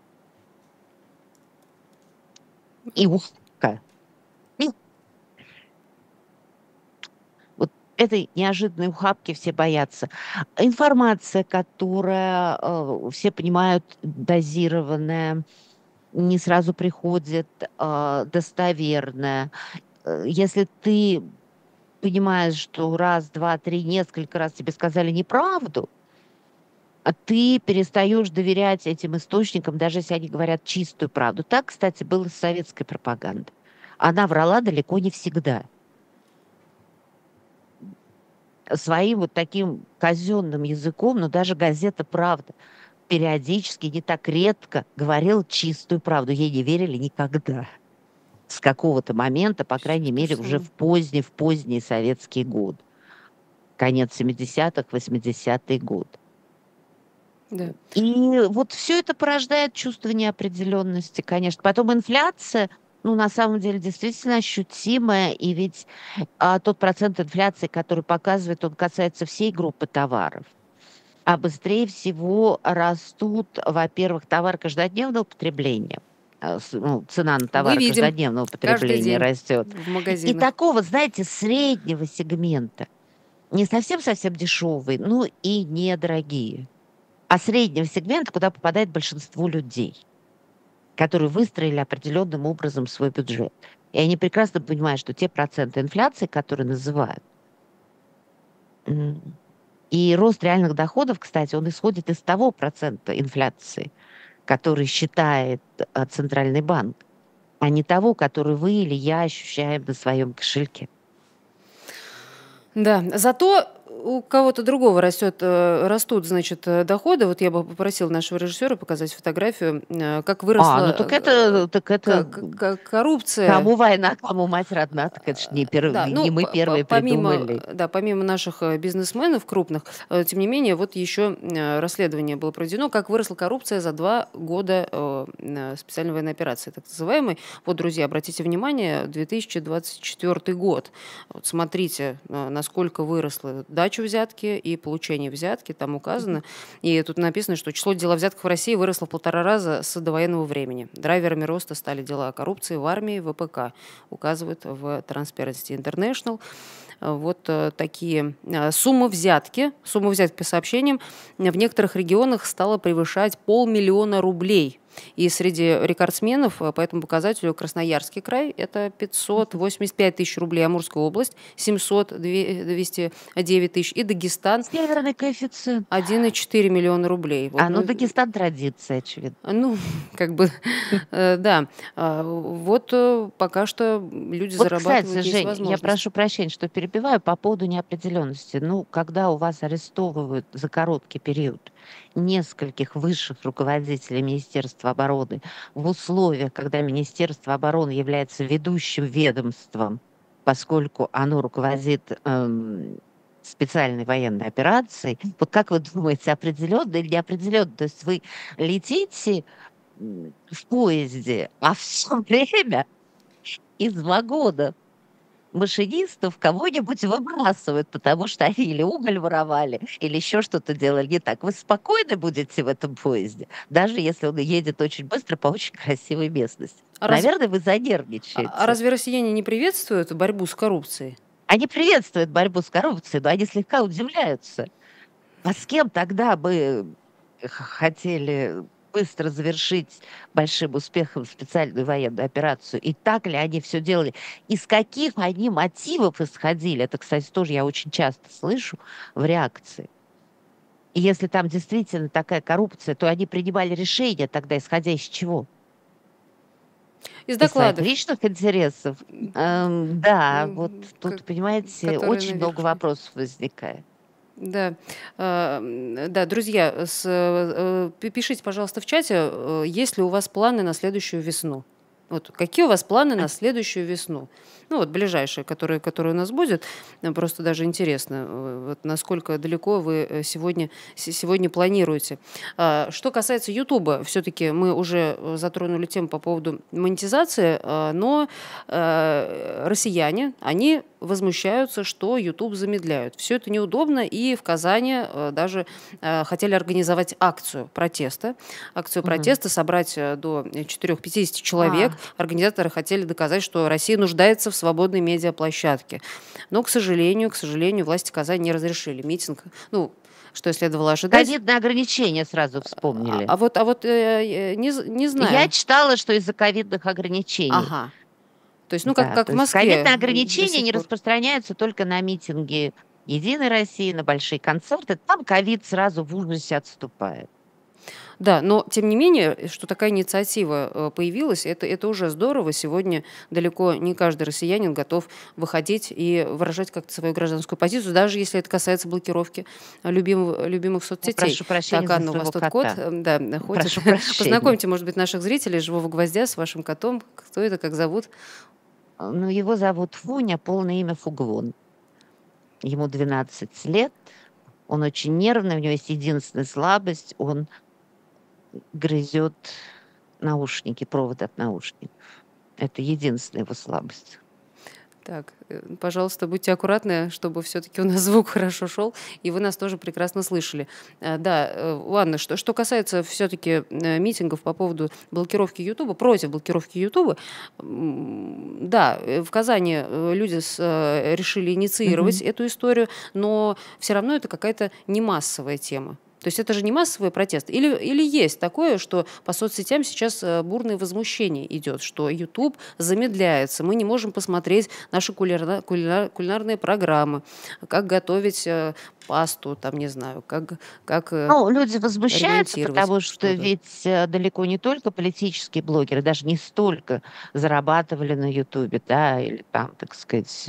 И ухка. Вот этой неожиданной ухапки все боятся. Информация, которая, все понимают, дозированная, не сразу приходит, достоверная. Если ты понимаешь, что раз, два, три, несколько раз тебе сказали неправду, а ты перестаешь доверять этим источникам, даже если они говорят чистую правду. Так, кстати, было с советской пропагандой. Она врала далеко не всегда. Своим вот таким казенным языком, но даже газета «Правда» периодически, не так редко, говорила чистую правду. Ей не верили никогда. С какого-то момента, по крайней мере, уже в поздний советский год. Конец 70-х, 80-й год. Да. И вот все это порождает чувство неопределенности, конечно. Потом инфляция, ну, на самом деле, действительно ощутимая. И ведь тот процент инфляции, который показывает, он касается всей группы товаров. А быстрее всего растут, во-первых, товары каждодневного потребления. Цена на Мы товары видим каждодневного каждый потребления день растет. в И магазинах. такого, знаете, среднего сегмента, не совсем-совсем дешевые, ну и недорогие, а среднего сегмента, куда попадает большинство людей, которые выстроили определенным образом свой бюджет. И они прекрасно понимают, что те проценты инфляции, которые называют, и рост реальных доходов, кстати, он исходит из того процента инфляции, который считает Центральный банк, а не того, который вы или я ощущаем на своем кошельке. Да, зато у кого-то другого растут, значит, доходы. Вот я бы попросила нашего режиссера показать фотографию, как Ну выросла так это коррупция. кому война, кому мать родна, так это ж Да, не ну, мы первые придумали. помимо наших бизнесменов крупных, тем не менее, вот еще расследование было проведено, как выросла коррупция за 2 года специальной военной операции, так называемой. Вот, друзья, обратите внимание, 2024 год. Вот смотрите, насколько выросло дача взятки и получение взятки, там указано. И тут написано, что число дел о взятках в России выросло в 1,5 раза с довоенного времени. Драйверами роста стали дела о коррупции в армии, ВПК, указывает в Transparency International. Вот такие сумма взятки по сообщениям в некоторых регионах стала превышать 500 000 рублей. И среди рекордсменов по этому показателю Красноярский край – это 585 тысяч рублей, Амурская область – 209 тысяч, и Дагестан – Северный коэффициент. 1,4 миллиона рублей. Вот Дагестан традиция, очевидно. Ну, как бы, да. Вот пока что люди зарабатывают, кстати, есть Жень, я возможность. прошу прощения, что перебиваю по поводу неопределенности. Ну, когда у вас арестовывают за короткий период нескольких высших руководителей Министерства обороны в условиях, когда Министерство обороны является ведущим ведомством, поскольку оно руководит специальной военной операцией, вот как вы думаете, определенно или неопределенно? То есть вы летите в поезде, а все время из вагона машинистов кого-нибудь выбрасывают, потому что они или уголь воровали, или еще что-то делали не так. Вы спокойны будете в этом поезде, даже если он едет очень быстро по очень красивой местности. Наверное, вы занервничаете. А разве россияне не приветствуют борьбу с коррупцией? Они приветствуют борьбу с коррупцией, но они слегка удивляются. А с кем тогда бы хотели быстро завершить большим успехом специальную военную операцию? И так ли они все делали? Из каких они мотивов исходили? Это, кстати, тоже я очень часто слышу в реакции. И если там действительно такая коррупция, то они принимали решения тогда, исходя из чего? Из Из своих докладов. личных интересов? Да, вот тут, понимаете, которые очень наверх много вопросов возникает. Да, да, друзья, пишите, пожалуйста, в чате, есть ли у вас планы на следующую весну. Вот какие у вас планы на следующую весну? Ну вот ближайшие, которые у нас будет. Просто даже интересно, вот насколько далеко вы сегодня планируете. Что касается Ютуба, все-таки мы уже затронули тему по поводу монетизации, но россияне, они возмущаются, что YouTube замедляют. Все это неудобно, и в Казани даже хотели организовать акцию протеста. Собрать до 4-50 человек. Организаторы хотели доказать, что Россия нуждается в свободной медиаплощадке. Но, к сожалению, власти Казани не разрешили митинг. Ну, что и следовало ожидать. Ковидные ограничения сразу вспомнили. Не знаю. Я читала, что из-за ковидных ограничений. Ага. То То есть, ну, Да, как то в есть Москве ковидные до ограничения сих не пор. распространяются только на митинги Единой России, на большие концерты. Там ковид сразу в ужасе отступает. Да, но тем не менее, что такая инициатива появилась, это уже здорово. Сегодня далеко не каждый россиянин готов выходить и выражать как-то свою гражданскую позицию, даже если это касается блокировки любимых Я соцсетей. прошу прощения Так, за Анна, у вас своего тут кот, кота. да, ходит. Прошу прощения. Познакомьте, может быть, наших зрителей «Живого гвоздя» с вашим котом. Кто это, как зовут? Ну, его зовут Фуня, полное имя Фугвон. Ему 12 лет. Он очень нервный, у него есть единственная слабость. Он грызет наушники, провод от наушников. Это единственная его слабость. Так, пожалуйста, будьте аккуратны, чтобы все-таки у нас звук хорошо шел, и вы нас тоже прекрасно слышали. Да, ладно, что касается все-таки митингов по поводу блокировки Ютуба, против блокировки Ютуба, да, в Казани люди решили инициировать Мгм. эту историю, но все равно это какая-то не массовая тема. То есть это же не массовый протест. Или есть такое, что по соцсетям сейчас бурное возмущение идет, что YouTube замедляется, мы не можем посмотреть наши кулинарные программы, как готовить пасту, там, не знаю, как Ну, люди возмущаются, ремонтировать потому что что-то. ведь далеко не только политические блогеры, даже не столько зарабатывали на Ютубе, да, или там, так сказать,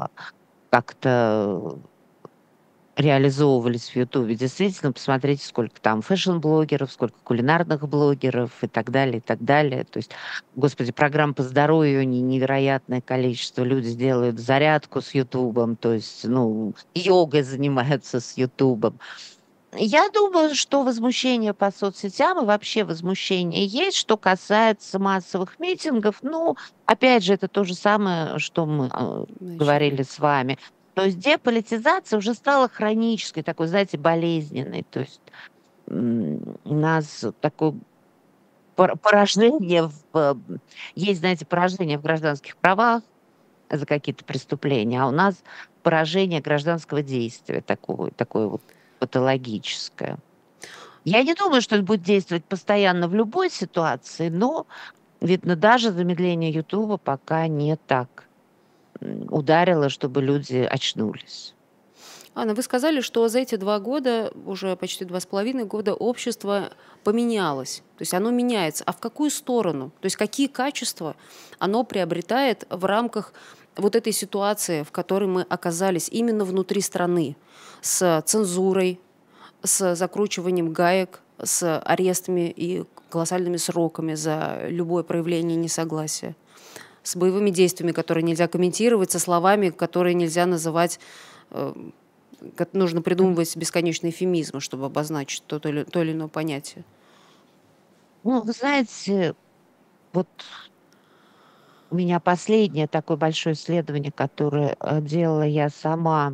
как-то реализовывались в "Ютубе". Действительно, посмотрите, сколько там фэшн-блогеров, сколько кулинарных блогеров и так далее, и так далее. То есть, господи, программ по здоровью невероятное количество. Люди делают зарядку с "Ютубом", то есть, ну, йогой занимаются с "Ютубом". Я думаю, что возмущение по соцсетям и вообще возмущение есть. Что касается массовых митингов, ну, опять же, это то же самое, что мы, Значит, говорили с вами. То есть деполитизация уже стала хронической, такой, знаете, болезненной. То есть, у нас такое поражение есть, знаете, поражение в гражданских правах за какие-то преступления, а у нас поражение гражданского действия такое вот патологическое. Я не думаю, что это будет действовать постоянно в любой ситуации, но, видно, даже замедление "Ютуба" пока не так, ударило, чтобы люди очнулись. Анна, вы сказали, что за эти 2 года, уже почти 2,5 года, общество поменялось. То есть оно меняется. А в какую сторону? То есть какие качества оно приобретает в рамках вот этой ситуации, в которой мы оказались именно внутри страны, с цензурой, с закручиванием гаек, с арестами и колоссальными сроками за любое проявление несогласия, с боевыми действиями, которые нельзя комментировать, со словами, которые нельзя называть, э, нужно придумывать бесконечные эвфемизмы, чтобы обозначить то или иное понятие. Ну, вы знаете, вот у меня последнее такое большое исследование, которое, делала я сама,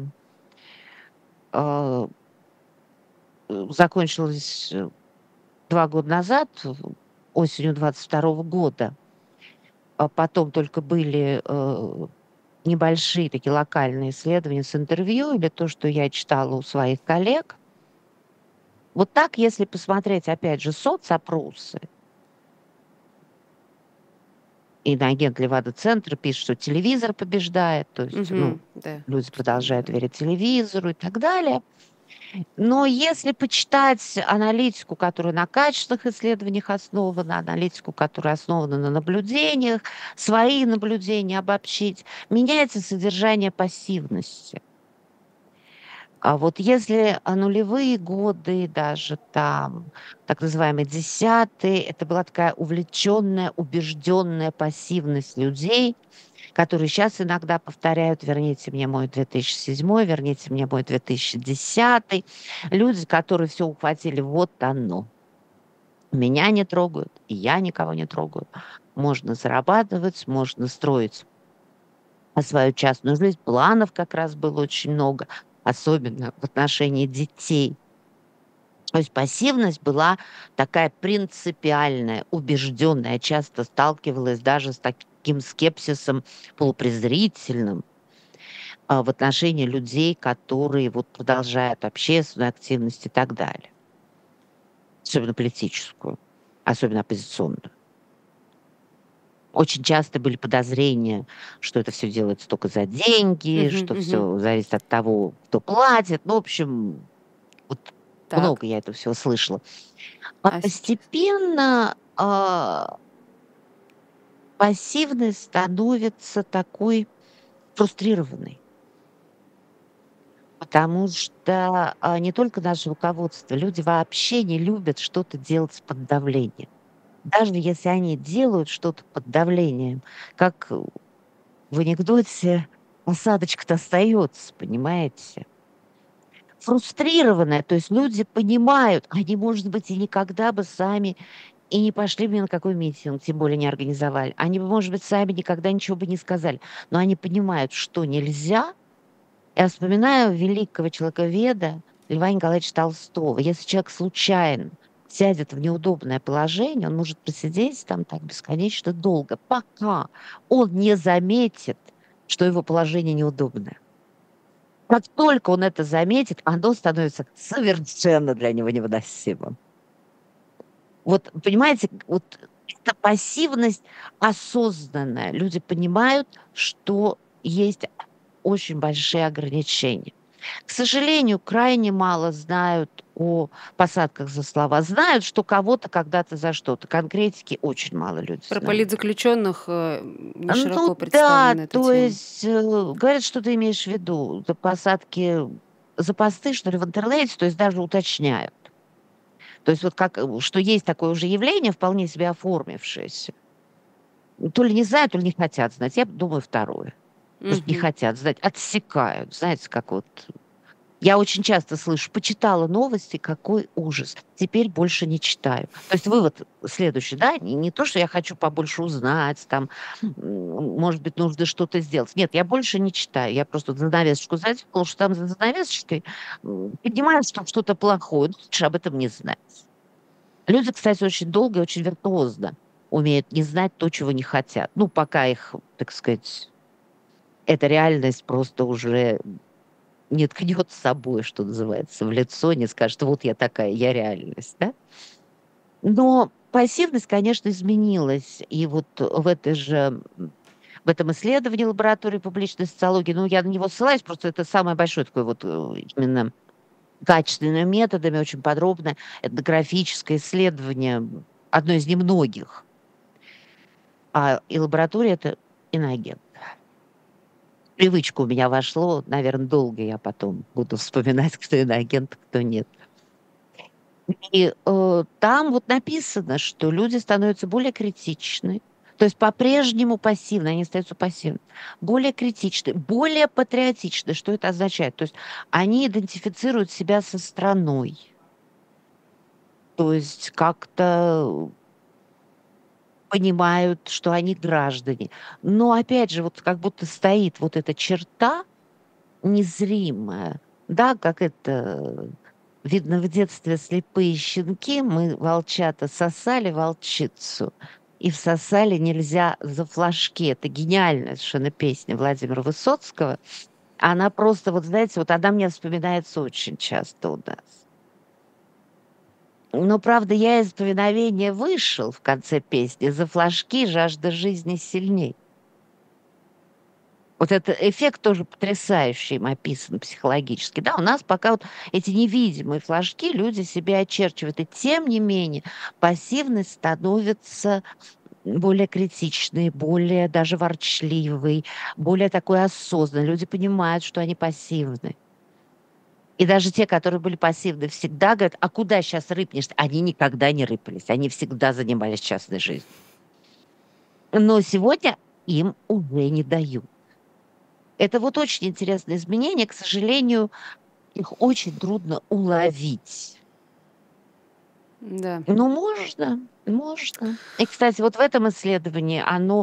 а, закончилось, 2 года назад, осенью 22 года. А потом только были, небольшие такие локальные исследования с интервью или то, что я читала у своих коллег. Вот так, если посмотреть, опять же, соцопросы, иноагент Левада-центра пишет, что телевизор побеждает, то есть, ну, Мгм. Да, люди продолжают да. верить телевизору и так далее. Но если почитать аналитику, которая на качественных исследованиях основана, аналитику, которая основана на наблюдениях, свои наблюдения обобщить, меняется содержание пассивности. А вот если, нулевые годы, даже там так называемые десятые, это была такая увлеченная, убежденная пассивность людей, которые сейчас иногда повторяют: "Верните мне мой 2007, верните мне мой 2010". Люди, которые все ухватили: "Вот оно. Меня не трогают, и я никого не трогаю. Можно зарабатывать, можно строить, свою частную жизнь". Планов как раз было очень много, особенно в отношении детей. То есть пассивность была такая принципиальная, убежденная. Я часто сталкивалась даже с таким скепсисом полупрезрительным, в отношении людей, которые вот продолжают общественную активность и так далее, особенно политическую, особенно оппозиционную. Очень часто были подозрения, что это все делается только за деньги, Мгм, что мгм. все зависит от того, кто платит. Ну, в общем, вот Так. много я этого всего слышала. А А сейчас? постепенно, пассивность становится такой фрустрированной, потому что, не только наше руководство, люди вообще не любят что-то делать под давлением. Даже если они делают что-то под давлением, как в анекдоте, осадочка-то остается, понимаете? Фрустрированная, то есть люди понимают, они, может быть, и никогда бы сами и не пошли бы ни на какой митинг, тем более не организовали. Они бы, может быть, сами никогда ничего бы не сказали, но они понимают, что нельзя. Я вспоминаю великого человековеда Льва Николаевича Толстого. Если человек случайно сядет в неудобное положение, он может просидеть там так бесконечно долго, пока он не заметит, что его положение неудобное. Как только он это заметит, оно становится совершенно для него невыносимым. Вот понимаете, вот эта пассивность осознанная. Люди понимают, что есть очень большие ограничения. К сожалению, крайне мало знают о посадках за слова. Знают, что кого-то когда-то за что-то. Конкретики очень мало люди Про знают. политзаключенных не Ну широко да, представлена эта то тема. есть, говорят, что ты имеешь в виду. За посадки, за посты, что ли, в интернете, то есть даже уточняют. То есть вот как, что есть такое уже явление, вполне себе оформившееся. То ли не знают, то ли не хотят знать. Я думаю, второе. Просто не Мгм. хотят знать, отсекают. Знаете, как вот я очень часто слышу: "Почитала новости, какой ужас, теперь больше не читаю". То есть вывод следующий, да, не то, что я хочу побольше узнать, там, может быть, нужно что-то сделать. Нет, я больше не читаю. Я просто занавесочку задернула, что там за занавесочкой, понимаю, что там что-то плохое, ну, лучше об этом не знать. Люди, кстати, очень долго и очень виртуозно умеют не знать то, чего не хотят. Ну, пока их, так сказать, эта реальность просто уже не ткнет с собой, что называется, в лицо, не скажет: "Вот я такая, я реальность", да? Но пассивность, конечно, изменилась. И вот в этом исследовании лаборатории публичной социологии, ну, я на него ссылаюсь, просто это самое большое такое вот, именно качественными методами, очень подробное этнографическое исследование, одно из немногих. И лаборатория это иноагент. В привычку у меня вошло, наверно, долго я потом буду вспоминать, кто иноагент, кто нет. Там вот написано, что люди становятся более критичны, то есть по-прежнему пассивны, они остаются пассивны, более критичны, более патриотичны. Что это означает? То есть они идентифицируют себя со страной, то есть как-то понимают, что они граждане. Но опять же, вот как будто стоит вот эта черта незримая, да, как это видно в детстве слепые щенки, мы, волчата, сосали волчицу и всосали нельзя за флажки. Это гениальная совершенно песня Владимира Высоцкого. Она просто, вот знаете, вот она мне вспоминается очень часто у нас. Но, правда, я из повиновения вышел в конце песни. За флажки жажда жизни сильней. Вот этот эффект тоже потрясающий им описан психологически. Да, у нас пока вот эти невидимые флажки люди себе очерчивают. И тем не менее пассивность становится более критичной, более даже ворчливой, более такой осознанной. Люди понимают, что они пассивны. И даже те, которые были пассивны всегда, говорят: "А куда сейчас рыпнешь?" Они никогда не рыпались, они всегда занимались частной жизнью. Но сегодня им уже не дают. Это вот очень интересное изменение. К сожалению, их очень трудно уловить. Да. Но можно. И, кстати, вот в этом исследовании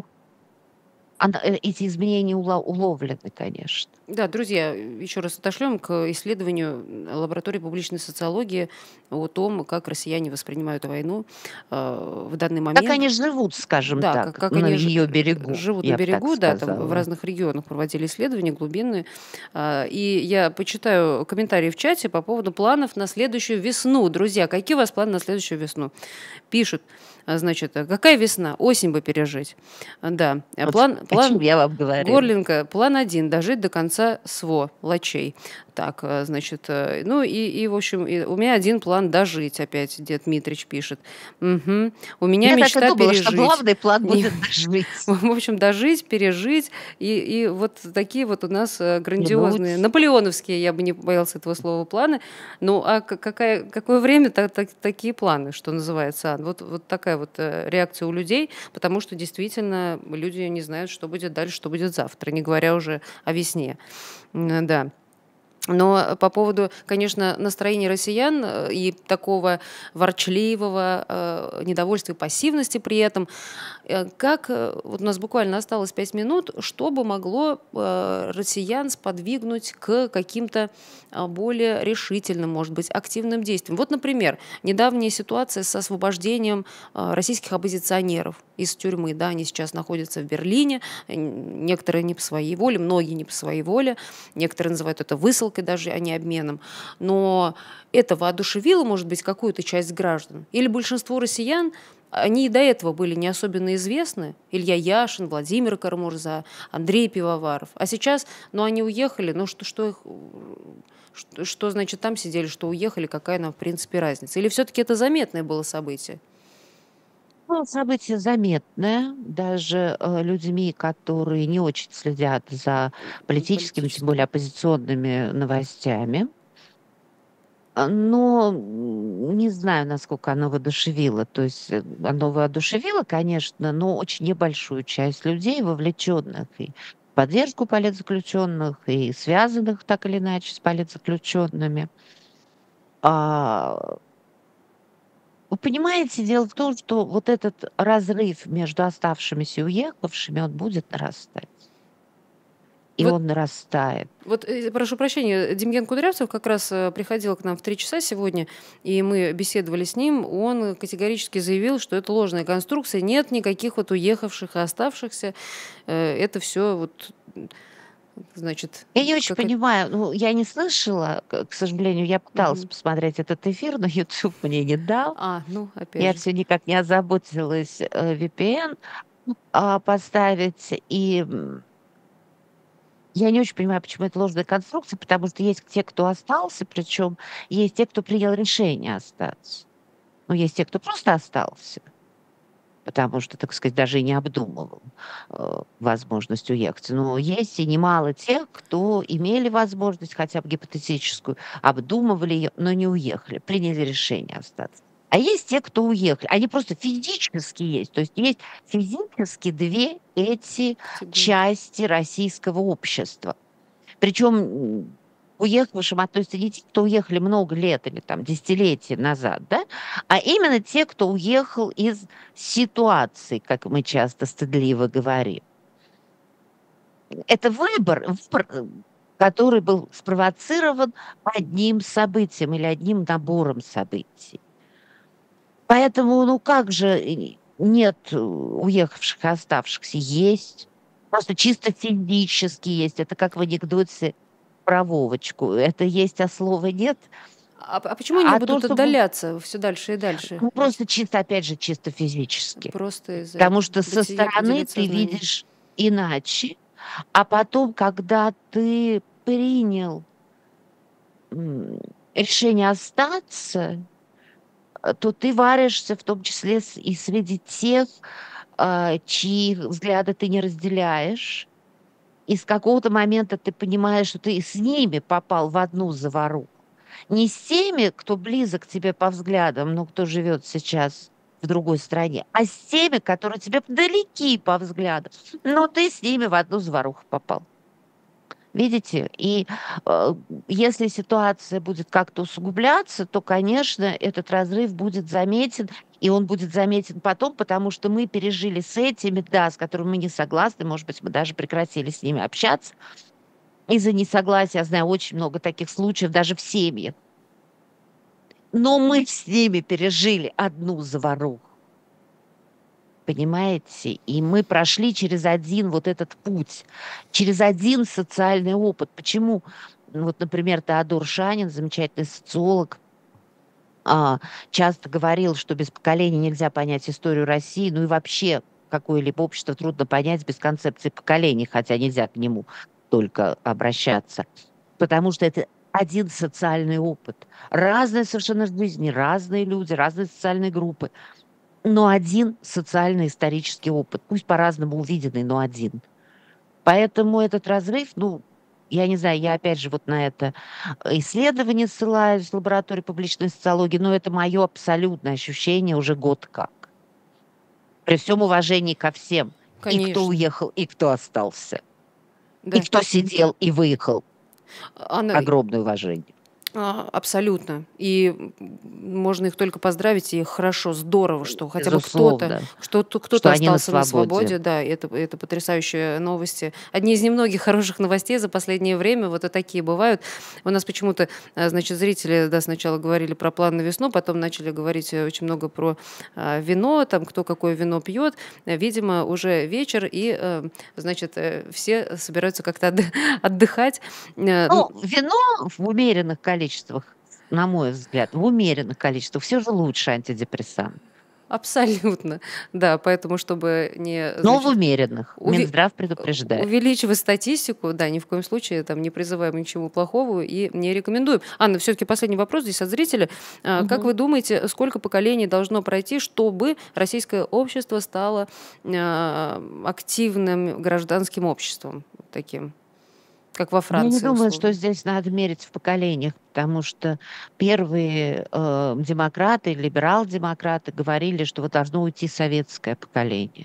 эти изменения уловлены, конечно. Да, друзья, еще раз отошлем к исследованию лаборатории публичной социологии о том, как россияне воспринимают войну в данный Как момент. они живут, скажем Да, так, как на они ее берегу, живут на я бы так берегу, да, там в сказала. разных регионах проводили исследования глубинные. И я почитаю комментарии в чате по поводу планов на следующую весну. Друзья, какие у вас планы на следующую весну? Пишут: Значит, какая весна? Осень бы пережить. Да. Вот о чем План я вам говорила. Горленко, план 1 – дожить до конца СВО, Лачей. Так, значит, ну в общем, у меня один план – дожить, опять дед Митрич пишет. Мгм. У меня Я так и мечта думала, что пережить. главный план Не, будет дожить. в общем, дожить, пережить. И вот такие вот у нас грандиозные, Тянуть. наполеоновские, я бы не боялся этого слова, планы. Ну, а какое время, такие планы, что называется, Ан? Вот такая вот реакция у людей, потому что действительно люди не знают, что будет дальше, что будет завтра, не говоря уже о весне. Да. Но по поводу, конечно, настроения россиян и такого ворчливого недовольства и пассивности при этом, вот у нас буквально осталось 5 минут, что бы могло россиян сподвигнуть к каким-то более решительным, может быть, активным действиям? Вот, например, недавняя ситуация с освобождением российских оппозиционеров из тюрьмы. Да, они сейчас находятся в Берлине, некоторые не по своей воле, многие не по своей воле, некоторые называют это высылкой даже, а не обменом. Но это воодушевило, может быть, какую-то часть граждан? Или большинство россиян, они и до этого были не особенно известны. Илья Яшин, Владимир Карамурза, Андрей Пивоваров. А сейчас, ну, они уехали, ну, что значит там сидели, что уехали, какая нам, в принципе, разница? Или все-таки это заметное было событие? Ну, событие заметное даже людьми, которые не очень следят за политическими, тем более Политически. оппозиционными новостями. Но не знаю, насколько оно воодушевило. То есть оно воодушевило, конечно, но очень небольшую часть людей, вовлеченных и в поддержку политзаключенных, и связанных так или иначе с политзаключенными. А, Вы понимаете, дело в том, что вот этот разрыв между оставшимися и уехавшими, он будет нарастать. И Вот он нарастает. Вот, прошу прощения, Демьян Кудрявцев как раз приходил к нам в 3 часа сегодня, и мы беседовали с ним. Он категорически заявил, что это ложная конструкция, нет никаких вот уехавших и оставшихся. Это все вот, значит, Я не очень какая-то... понимаю, ну, я не слышала, к сожалению, я пыталась Мгм. посмотреть этот эфир, но YouTube мне не дал. Ну, опять Я же. все никак не озаботилась VPN поставить. И я не очень понимаю, почему это ложная конструкция, потому что есть те, кто остался, причем есть те, кто принял решение остаться. Ну, есть те, кто просто остался, потому что, так сказать, даже и не обдумывал возможность уехать. Но есть и немало тех, кто имели возможность, хотя бы гипотетическую, обдумывали ее, но не уехали, приняли решение остаться. А есть те, кто уехали. Они просто физически есть. То есть есть физически две эти Категории. части российского общества. Причем уехавшим относятся не те, кто уехали много лет или там десятилетия назад, да, а именно те, кто уехал из ситуации, как мы часто стыдливо говорим. Это выбор, который был спровоцирован одним событием или одним набором событий. Поэтому, ну как же нет уехавших и оставшихся? Есть. Просто чисто физически есть. Это как в анекдоте про Вовочку. Это есть, а слова нет. А почему они То, будут что отдаляться все дальше и дальше? ну, просто чисто, опять же, чисто физически. Просто из-за Потому этого что со бытия стороны определяет ты сознание. видишь иначе, а потом, когда ты принял м, решение остаться, то ты варишься в том числе и среди тех, чьи взгляды ты не разделяешь. И с какого-то момента ты понимаешь, что ты с ними попал в одну заваруху. Не с теми, кто близок к тебе по взглядам, но кто живет сейчас в другой стране, а с теми, которые тебе далеки по взглядам, но ты с ними в одну заваруху попал. Видите? И если ситуация будет как-то усугубляться, то, конечно, этот разрыв будет заметен, и он будет заметен потом, потому что мы пережили с этими, да, с которыми мы не согласны, может быть, мы даже прекратили с ними общаться из-за несогласия. Я знаю очень много таких случаев даже в семьях. Но мы с ними пережили одну заваруху. Понимаете? И мы прошли через один вот этот путь, через один социальный опыт. Почему, вот, например, Теодор Шанин, замечательный социолог, а, часто говорил, что без поколений нельзя понять историю России, ну и вообще какое-либо общество трудно понять без концепции поколений, хотя нельзя к нему только обращаться, потому что это один социальный опыт. Разные совершенно жизни, разные люди, разные социальные группы, но один социально-исторический опыт, пусть по-разному увиденный, но один. Поэтому этот разрыв, ну, я не знаю, я опять же вот на это исследование ссылаюсь в лаборатории публичной социологии, но это мое абсолютное ощущение уже год как. При всем уважении ко всем, и кто Конечно. уехал, и кто остался, и Да. кто сидел и выехал. Анна, Огромное уважение. Абсолютно. И можно их только поздравить, и хорошо, здорово, что хотя бы кто-то, Безусловно, кто-то что они на остался на свободе. свободе. Да, это потрясающие новости. Одни из немногих хороших новостей за последнее время, вот и такие бывают. У нас почему-то, значит, зрители, да, сначала говорили про план на весну, потом начали говорить очень много про вино, там, кто какое вино пьет. Видимо, уже вечер, и, значит, все собираются как-то отдыхать. Ну, вино в умеренных количествах, на мой взгляд, в умеренных количествах все же лучше антидепрессант. Абсолютно. Да, поэтому, чтобы не, Но в значит, умеренных. уви Минздрав предупреждает. увеличивать статистику, да, ни в коем случае там не призываем ни к чему плохому и не рекомендуем. Анна, все-таки последний вопрос здесь от зрителя. Как вы Мгм. думаете, сколько поколений должно пройти, чтобы российское общество стало активным гражданским обществом таким, как во Я не Франции, думаю, что условно? здесь надо мерить в поколениях, потому что первые демократы, либерал-демократы говорили, что вот должно уйти советское поколение.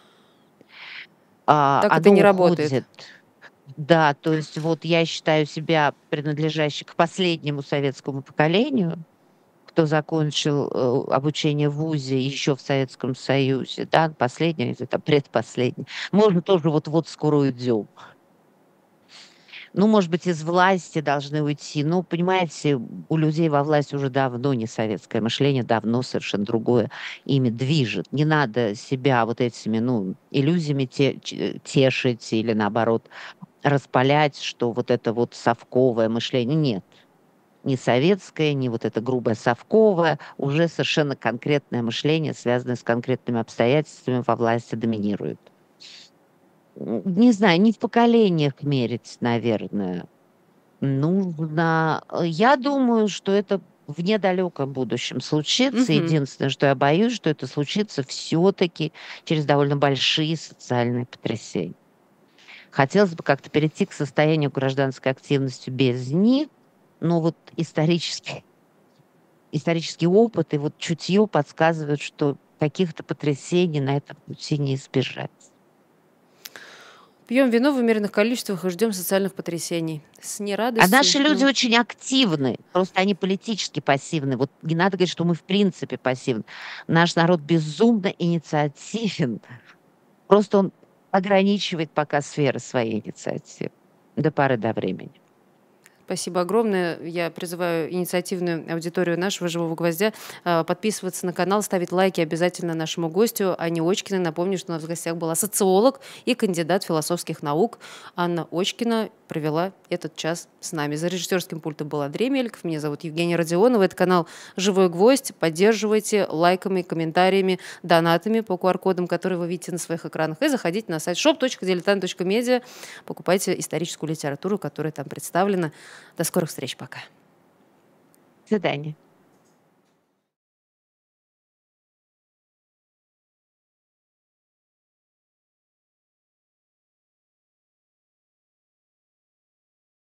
Так это Оно не работает. уходит. Да, то есть вот я считаю себя принадлежащей к последнему советскому поколению, кто закончил обучение в ВУЗе еще в Советском Союзе, да, последний, или там предпоследний. Можно тоже вот-вот скоро уйдем. Ну, может быть, из власти должны уйти. Ну, понимаете, у людей во власти уже давно не советское мышление, давно совершенно другое ими движет. Не надо себя вот этими, ну, иллюзиями тешить или, наоборот, распалять, что вот это вот совковое мышление. Нет, не советское, не вот это грубое совковое, уже совершенно конкретное мышление, связанное с конкретными обстоятельствами, во власти доминирует. Не знаю, не в поколениях мерить, наверное. Нужно. Я думаю, что это в недалеком будущем случится. Мгм. Единственное, что я боюсь, что это случится все-таки через довольно большие социальные потрясения. Хотелось бы как-то перейти к состоянию гражданской активности без них, но вот исторический опыт и вот чутье подсказывают, что каких-то потрясений на этом пути не избежать. Пьем вино в умеренных количествах и ждем социальных потрясений. С А нерадостью, наши люди но очень активны, просто они политически пассивны. Вот не надо говорить, что мы в принципе пассивны. Наш народ безумно инициативен. Просто он ограничивает пока сферы своей инициативы до поры до времени. спасибо огромное. Я призываю инициативную аудиторию нашего «Живого гвоздя» подписываться на канал, ставить лайки обязательно нашему гостю Анне Очкиной. Напомню, что у нас в гостях была социолог и кандидат философских наук Анна Очкина. Провела этот час с нами. За режиссерским пультом был Андрей Мельков. Меня зовут Евгения Родионова. Это канал «Живой гвоздь». Поддерживайте лайками, комментариями, донатами по QR-кодам, которые вы видите на своих экранах. И заходите на сайт shop.diletant.media. Покупайте историческую литературу, которая там представлена. До скорых встреч. Пока. До свидания.